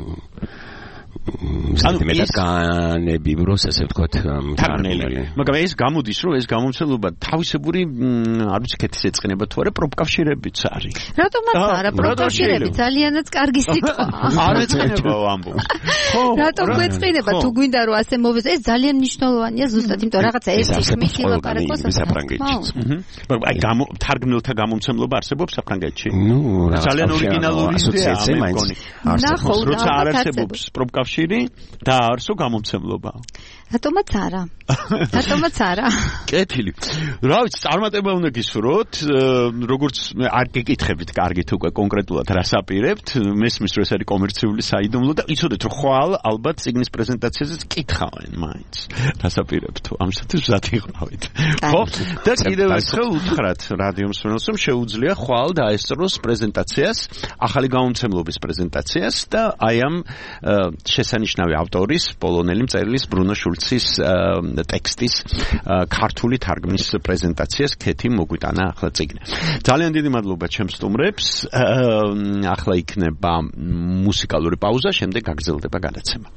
მეტად განებიბროს ასე ვთქვათ თარგმნელი მაგრამ ეს გამოდის რომ ეს გამომცემლობა თავისებური არ ვიცი კეთის ეწყინება თუ არა პროფკავშირებიც არის რატომაც არა პროფკავშირები ძალიანაც კარგი სიტყვაა არ ეწყინება ამბობს ხო რატომ გვეწყინება თუ გვინდა რომ ასე მოვეს ეს ძალიან მნიშვნელოვანია ზუსტად იმიტომ რაღაცა ერთი ხმით ილაპარაკოს მაგრამ აი თარგმნელთა გამომცემლობა არსებობს საფრანგეთში ძალიან ორიგინალური იდეაა მე მგონი არსებობს როცა არ არსებობს პროფკავშირი დაარსო გამომცემლობა. რატომაც არა. კეთილი. რა ვიცი, წარმატება უნდა გისურვოთ, როგორც არ გეკითხებით კარგით უკვე კონკრეტულად რას აპირებთ, მესმის რომ ეს არის კომერციული საიდუმლო და იცოდეთ რომ ხვალ ალბათ ციგნის პრეზენტაციაზეც კითხავენ მაინც. რას აპირებთ თუ ამისათვის მზად იყავით. ხო? და კიდევ ერთხელ უთხრათ რადიო მსმენელს რომ შეუძლია ხვალ დაესწროს პრეზენტაციას, ახალი გამომცემლობის პრეზენტაციას და აი ამ შესანიშნავი ავტორის, პოლონელი მწერლის ბრუნო შულცის ტექსტის ქართული თარგმნის პრეზენტაციას კეთი მოგვიტანა ახლა წიგნი. ძალიან დიდი მადლობა ჩემს სტუმრებს. ახლა იქნება მუსიკალური პაუზა, შემდეგ გაგრძელდება გადაცემა.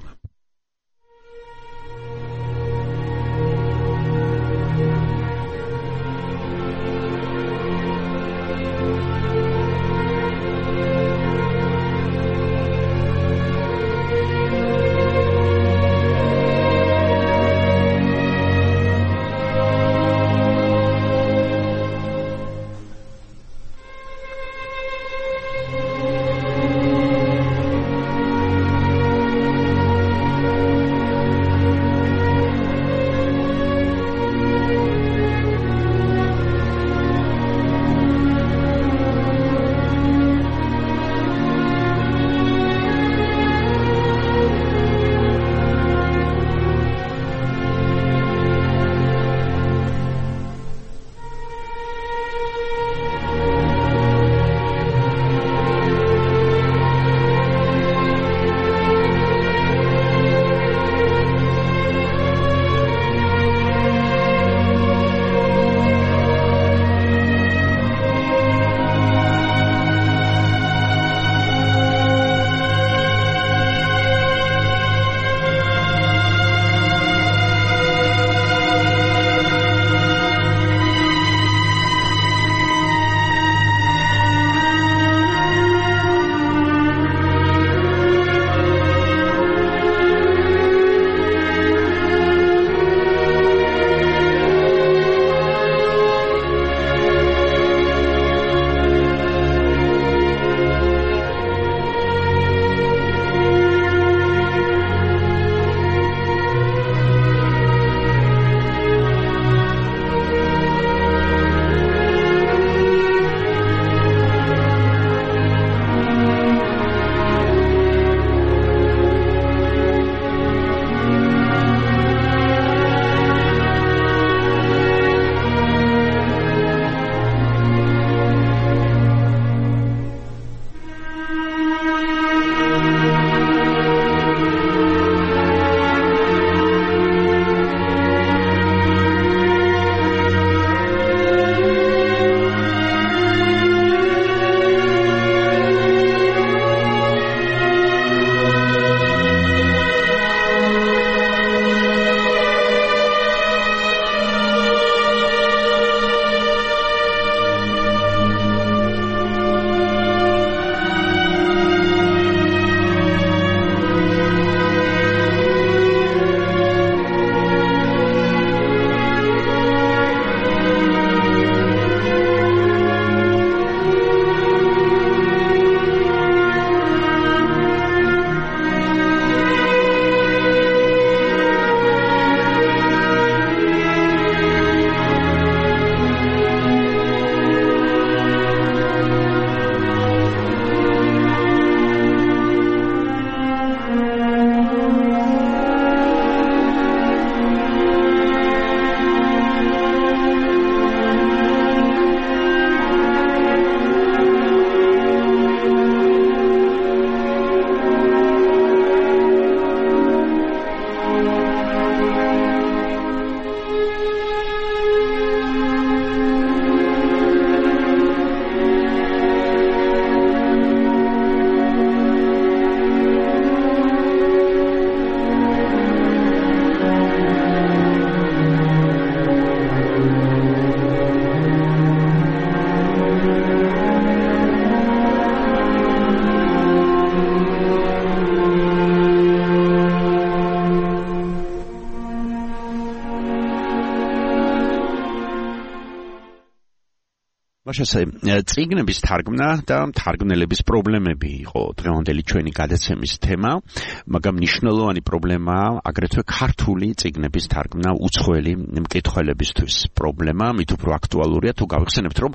მაშასე წიგნების თარგმნა და თარგმნელების პრობლემები იყო დღევანდელი ჩვენი გადაცემის თემა, მაგრამ მნიშვნელოვანი პრობლემაა აგრეთვე ქართული წიგნების თარგმნა უცხოელი მკითხველებისთვის. პრობლემა მით უფრო აქტუალურია თუ გავიხსენებთ, რომ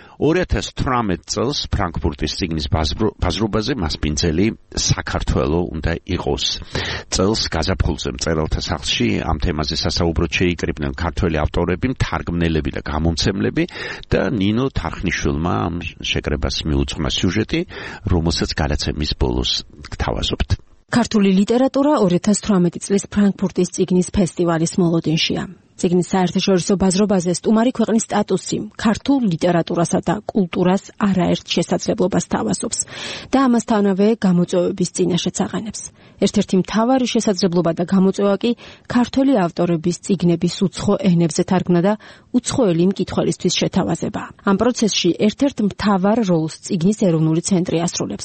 2018 წელს ფრანკფურტის წიგნის ბაზრობაზე მასპინძელი საქართველო უნდა იყოს. წელს გაზაფხულზე მწერალთა სახლში ამ თემაზე სასაუბროდ შეიკრიბნენ ქართველი ავტორები, მთარგმნელები და გამომცემლები და ნინო თარხნიშვილმა ამ შეკრებას მიუძღვნა სიუჟეტი, რომელსაც გადაცემის ბოლოს გთავაზობთ. ქართული ლიტერატურა 2018 წლის ფრანკფურტის წიგნის ფესტივალის მოლოდინშია. წიგნის საერთაშორისო ბაზრობაზე სტუმარი ქვეყნის სტატუსი ქართულ ლიტერატურასა და კულტურას არაერთ შესაძლებლობას თავაზობს და ამასთანავე გამოწვევების წინაშეც აყენებს. ერთ-ერთი მთავარი შესაძლებლობა და გამოწვევა კი ქართველი ავტორების წიგნების უცხო ენებზე თარგმნა და უცხოელი მკითხველისთვის შეთავაზება. ამ პროცესში ერთ-ერთ მთავარ როლს წიგნის ეროვნული ცენტრი ასრულებს.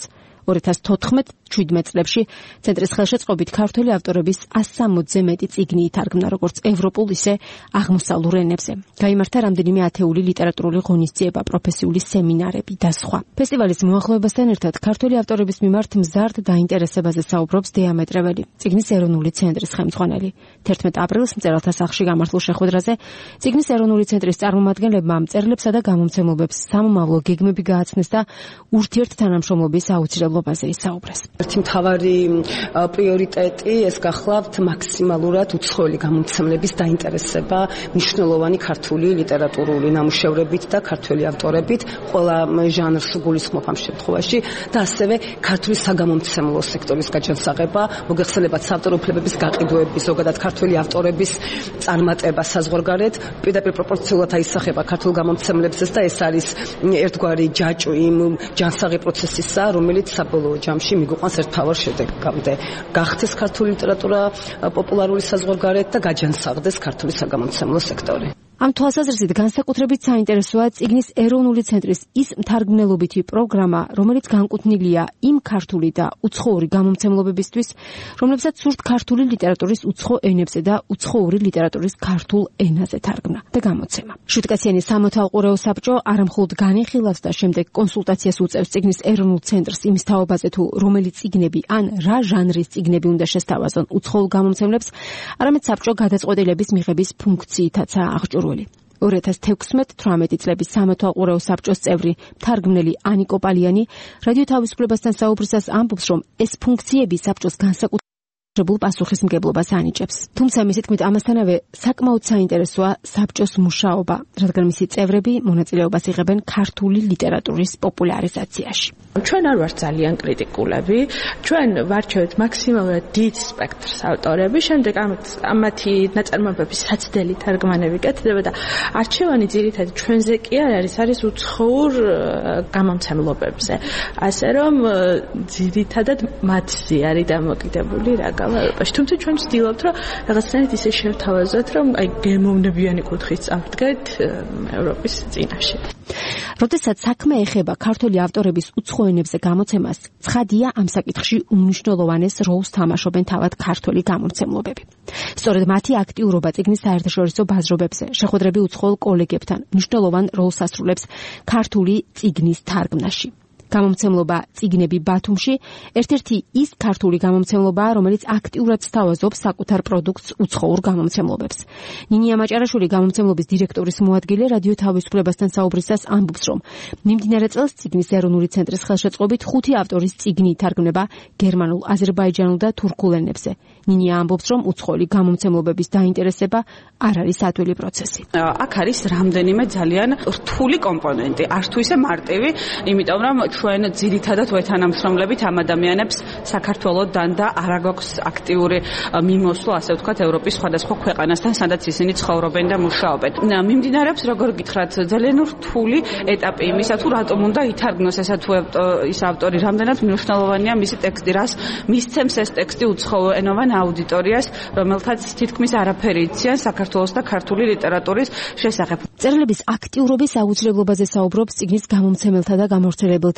2014-17 წლებში ცენტრის ხელშეწყობით ქართველი ავტორების 160-ზე მეტი წიგნი ითარგმნა როგორც ევროპულ, ისე აღმოსავლურ ენებზე. გაიმართა რამდენიმე ათეული ლიტერატურული ღონისძიება, პროფესიული სემინარები და სხვა. ფესტივალის მოახლოებასთან ერთად ქართველი ავტორების მიმართ მზარდ დაინტერესებაზე საუბრობს დეა მეტრეველი, წიგნის ეროვნული ცენტრის ხელმძღვანელი. 11 აპრილს მწერალთა სახლში გამართულ შეხვედრაზე წიგნის ეროვნული ცენტრის წარმომადგენლებმა მწერლებსა და გამომცემლობებს სამომავლო გეგმები გააცნეს და ურთიერთთანამშრომლობის აუცილებლობაზე ისაუბრეს. ერთი მთავარი პრიორიტეტი ეს გახლავთ მაქსიმალურად უცხოელი გამომცემლების დაინტერესება მნიშვნელოვანი ქართული ლიტერატურული ნამუშევრებით და ქართველი ავტორებით, ყველა ჟანრს გულისხმობ ამ შემთხვევაში და ასევე ქართული საგამომცემლო სექტორის გაჯანსაღება, მოგეხსენებათ საავტორო უფლებების გაყიდვები, ზოგადად ქართველი ავტორების წარმატება საზღვარგარეთ, პირდაპირ პროპორციულად აისახება ქართულ გამომცემლებსაც და ეს არის ერთგვარი ჯაჭვი იმ ჯანსაღი პროცესისა, რომელიც საბოლოო ჯამში მიგვიყვანს ერთფავარ შედეგამდე. გახდეს ქართული ლიტერატურა პოპულარული საზღვარგარეთ და გაჯანსაღდეს ქართული საგამომცემლო სექტორი. ამ თვალსაზრისით განსაკუთრებით საინტერესოა წიგნის ეროვნული ცენტრის ის მთარგმნელობითი პროგრამა, რომელიც განკუთვნილია იმ ქართული და უცხოური გამომცემლობებისთვის, რომლებსაც სურთ ქართული ლიტერატურის უცხო ენებზე და უცხოური ლიტერატურის ქართულ ენაზე თარგმნა და გამოცემა. შვიდკაციანი სამოთალყურეო საბჭო არამხოლოდ განიხილავს და შემდეგ კონსულტაციას უწევს წიგნის ეროვნულ ცენტრს იმის თაობაზე თუ რომელი წიგნები ან რა ჟანრის წიგნები უნდა შესთავაზონ უცხოურ გამომცემლებს, არამედ საბჭო გადაწყვეტილების მიღების ფუნქციითაცაა აღჭურვილი. 2016-18 წლების სამოთალყურეო საბჭოს წევრი მთარგმნელი ანიკო პალიანი რადიო თავისუფლებასთან საუბრისას ამბობს, რომ ეს ფუნქციები საბჭოს განსაკუთრებულ პასუხისმგებლობას ანიჭებს. თუმცა მისი თქმით ამასთანავე საკმაოდ საინტერესოა საბჭოს მუშაობა, რადგან მისი წევრები მონაწილეობას იღებენ ქართული ლიტერატურის პოპულარიზაციაში. ჩვენ არ ვართ ძალიან კრიტიკულები, ჩვენ ვარჩევთ მაქსიმალურად დიდ სპექტრს ავტორები, შემდეგ ამათი ნაწარმოებების საცდელი თარგმანები კეთდება და არჩევანი ძირითადად ჩვენზე კი არ არის უცხოურ გამომცემლობებზე. ასე რომ ძირითადად მათზე არის დამოკიდებული რაგავა ევროპაში. თუმცა ჩვენ ვცდილობთ, რომ რაღაცნაირად ისე შევთავაზოთ, რომ გემოვნებიანი კუთხით წავდგეთ ევროპის წინაშე. როდესაც საქმე ეხება ქართული ავტორების უცხო ენებზე გამოცემას, ცხადია ამ საკითხში უმნიშვნელოვანეს როლს თამაშობენ თავად ქართული გამომცემლობები. სწორედ მათი აქტიურობა წიგნის საერთაშორისო ბაზრობებზე, შეხვედრები უცხოელ კოლეგებთან მნიშვნელოვან როლს ასრულებს ქართული წიგნის თარგმნაში. გამომცემლობა წიგნები ბათუმში ერთ-ერთი ის ქართული გამომცემლობაა, რომელიც აქტიურად სთავაზობს საკუთარ პროდუქტს უცხოურ გამომცემლობებს. ნინია მაჭარაშვილი გამომცემლობის დირექტორის მოადგილე რადიო თავისუფლებასთან საუბრისას ამბობს, რომ მიმდინარე წელს წიგნის ეროვნული ცენტრის ხელშეწყობით 5 ავტორის წიგნი ითარგმნება გერმანულ, აზერბაიჯანულ და თურქულ ენებზე. ნინია ამბობს, რომ უცხოელი გამომცემლობების დაინტერესება არ არის ათველი პროცესი. აქ არის რამდენიმე ძალიან რთული კომპონენტი, არც თუ ისე მარტივი, იმიტომ რომ ჩვენ ძირითადად ვეთანამშრომლებით ამ ადამიანებს საქართველოსთან და არ აქვს აქტიური მიმოსვლა, ასე ვთქვათ, ევროპის სხვადასხვა ქვეყანასთან, სადაც ისინი ცხოვრობენ და მუშაობენ. მიმდინარეობს, როგორ გითხრათ, ძალიან რთული ეტაპი იმისა, თუ რატომ უნდა ითარგმნოს ესა თუ ის ავტორი, რამდენად მნიშვნელოვანია მისი ტექსტი, რას მისცემს ეს ტექსტი უცხოენოვან აუდიტორიას, რომელთაც თითქმის არაფერი იციან საქართველოს და ქართული ლიტერატურის შესახებ. მწერლების აქტიურობის აუცილებლობაზე საუბრობს წიგნის გამომცემელთა და გამავრცელებელთა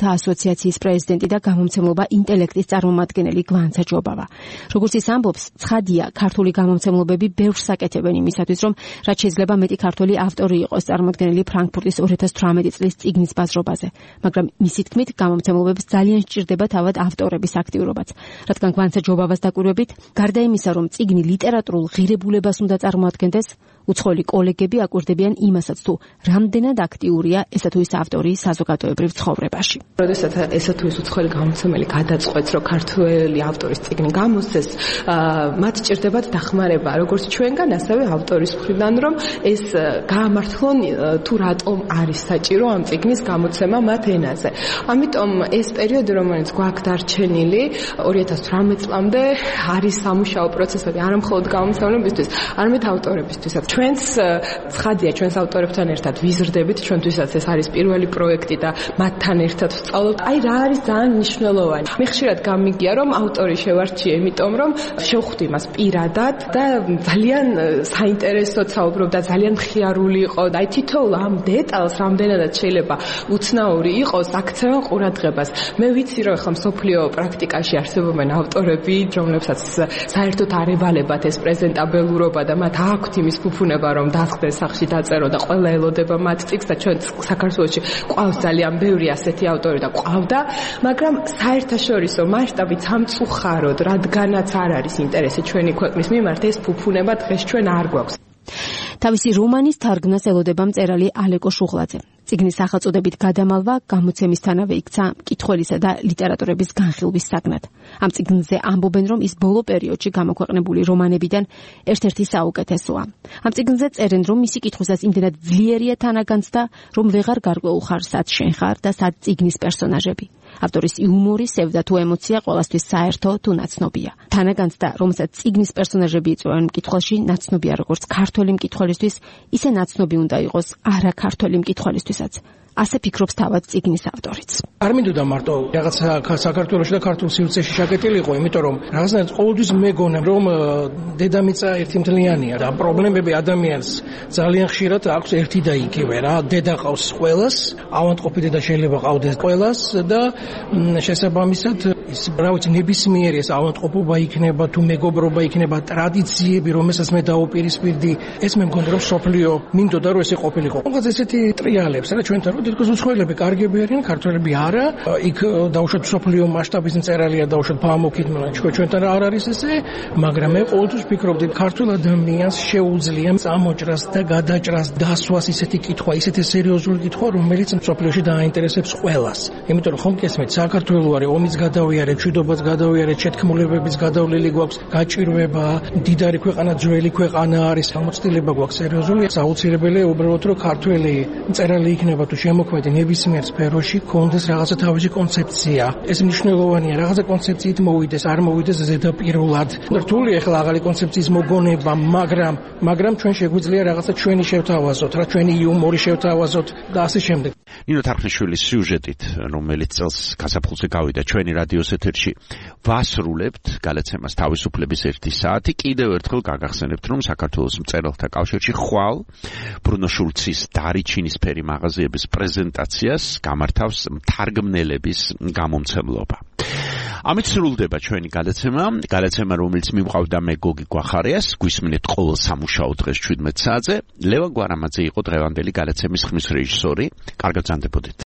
მწერალთა ასოციაციის პრეზიდენტი და გამომცემლობა ინტელექტის წარმომადგენელი გვანცა ჯობავა. როგორც ის ამბობს, ცხადია, ქართული გამომცემლობები ბევრს აკეთებენ იმისათვის, რომ რაც შეიძლება მეტი ქართველი ავტორი იყოს წარმოდგენილი ფრანკფურტის 2018 წლის წიგნის ბაზრობაზე, მაგრამ მისი თქმით, გამომცემლობებს ძალიან სჭირდება თავად ავტორების აქტიურობაც. რადგან გვანცა ჯობავას დაკვირვებით, გარდა იმისა, რომ წიგნი ლიტერატურულ ღირებულებას უნდა წარმოადგენდეს, უცხოელი კოლეგები აკვირდებიან იმასაც, თუ რამდენად აქტიურია ესა თუ ის ავტორი საზოგადოებრივ ცხოვრებაში. როდესაც ესა თუ ის უცხოელი გამომცემელი გადაწყვეტს, რომ ქართველი ავტორის წიგნი გამოსცეს, მათ სჭირდებათ დახმარება, როგორც ჩვენგან, ასევე ავტორის მხრიდან, რომ ეს გაამართლონ თუ რატომ არის საჭირო ამ წიგნის გამოცემა მათ ენაზე. ამიტომ ეს პერიოდი, რომელიც გვაქვს დარჩენილი 2018 წლამდე, არის სამუშაო პროცესები არა მხოლოდ გამომცემლებისთვის, არამედ ავტორებისთვისაც. ჩვენს ცხადია, ჩვენს ავტორებთან ერთად ვიზრდებით, ჩვენთვისაც ეს არის პირველი პროექტი და მათთან ერთად ვსწავლობთ. აი რა არის ძალიან მნიშვნელოვანი. მე ხშირად გამიგია, რომ ავტორი შევარჩიე, იმიტომ რომ შევხვდი მას პირადად და ძალიან საინტერესოდ საუბრობდა, ძალიან მხიარული იყო და აი თითოეულ ამ დეტალს რამდენადაც შეიძლება უცნაური იყოს, აქცევენ ყურადღებას. მე ვიცი, რომ ახლა მსოფლიო პრაქტიკაში არსებობენ ავტორები, რომლებსაც საერთოდ არ ევალებათ ეს პრეზენტაბელურობა და მათ აქვთ იმის ფუფუნება, რომ დასხდნენ სახში დაწერო და ყველა ელოდება მათ წიგნს და ჩვენ საქართველოში ყავს ძალიან ბევრი ასეთი ავტორი და ყავდა, მაგრამ საერთაშორისო მასშტაბით სამწუხაროდ, რადგანაც არ არის ინტერესი ჩვენი ქვეყნის მიმართ, ეს ფუფუნება დღეს ჩვენ არ გვაქვს. თავისი რომანის თარგმნას ელოდება მწერალი ალეკო შუღლაძე. წიგნის სახელწოდებით გადამალვა გამოცემისთანავე იქცა მკითხველისა და ლიტერატურების განხილვის საგნად. ამ წიგნზე ამბობენ, რომ ის ბოლო პერიოდში გამოქვეყნებული რომანებიდან ერთ-ერთი საუკეთესოა. ამ წიგნზე წერენ, რომ მისი კითხვისას იმდენად ძლიერია თანაგანცდა, რომ ვეღარ გარკვეულ ხარ, სად შენ ხარ და სად წიგნის პერსონაჟები. ავტორის იუმორი, სევდა თუ ემოცია ყველასთვის საერთო თუ ნაცნობია. თანაგანცდა, რომელსაც წიგნის პერსონაჟები იწვევენ მკითხველში, ნაცნობია როგორც ქართველი მკითხველისთვის, ისე ნაცნობი უნდა იყოს არა ქართველი მკითხველისთვისაც. ასე ფიქრობს თავად წიგნის ავტორიც. არ მინდოდა მარტო რაღაცა საქართველოში და ქართულ სივრცეში შაკეტილიყო, იმიტომ რომ რაღაცნაირად ყოველთვის მეგონა, რომ დედამიწა ერთმთლიანია და პრობლემები ადამიანს ძალიან ხშირად აქვს ერთი და იგივე რა. დედა ყავს ყველას, ავადმყოფი დედა შეიძლება ყავდეს ყველას და შესაბამისად ის რა ვიცი ნებისმიერი ეს ავადმყოფობა იქნება თუ მეგობრობა იქნება, ტრადიციები, რომელსაც მე დაუპირისპირდი, ეს მე მგონი რომ სოფლიო მინდოდა რომ ესე ყოფილიყო. რაღაც ესეთი ტრიალებს რა ჩვენთან რომ თითქოს უცხოელები კარგები არიან, ქართველები არა. იქ დაუშვათ სოფლიო მასშტაბის მწერალია, დაუშვათ ფამოქით, ჩვენთან არ არის ესე, მაგრამ მე ყოველთვის ვფიქრობდი, ქართულ ადამიანს შეუძლია წამოჭრას და გადაჭრას, დასვას ისეთი კითხვა, ისეთი სერიოზული კითხვა, რომელიც სოფლიოში დააინტერესებს ყველას. იმიტომ რომ ხომ გესმით, საქართველო არის ომის გადავიარე, მშვიდობაც გადავიარე, შეთქმულებების გადავლილი გვაქვს, გაჭირვება, მდიდარი ქვეყანა, ძველი ქვეყანა არის, გამოცდილება გვაქვს სერიოზული. აუცილებელია უბრალოდ რომ ქართველი მწერალი იქნება თუ შემოქმედი ნებისმიერ სფეროში კონდეს რაღაცა თავისი კონცეფცია. ეს მნიშვნელოვანია, რაღაცა კონცეფციით მოვიდეს, არ მოვიდეს ზედაპირულად. რთული ახლა ახალი კონცეფციის მოგონება, მაგრამ ჩვენ შეგვიძლია რაღაცა ჩვენი შევთავაზოთ, რა ჩვენი იუმორი შევთავაზოთ და ასე შემდეგ. ნინო თარხნიშვილის სიუჟეტით, რომელიც წელს გასაფხულზე გავიდა ჩვენი რადიოს ეთერში, ვასრულებთ გადაცემას თავისუფლების 1 საათი. კიდევ ერთხელ გაგახსენებთ, რომ საქართველოს მწერალთა კავშირში ხვალ ბრუნო შულცის დარიჩინისფერი მაღაზიების პრეზენტაციას გამართავს მთარგმნელების გამომცემლობა. ამით სრულდება ჩვენი გადაცემა, რომელიც მიმყავდა მე გოგი გვახარიას, გვისმინეთ ყოველ სამუშაო დღეს 17 საათზე. ლევან გვარამაძე იყო დღევანდელი გადაცემის ხმის რეჟისორი. კარგად ბრძანდებოდეთ.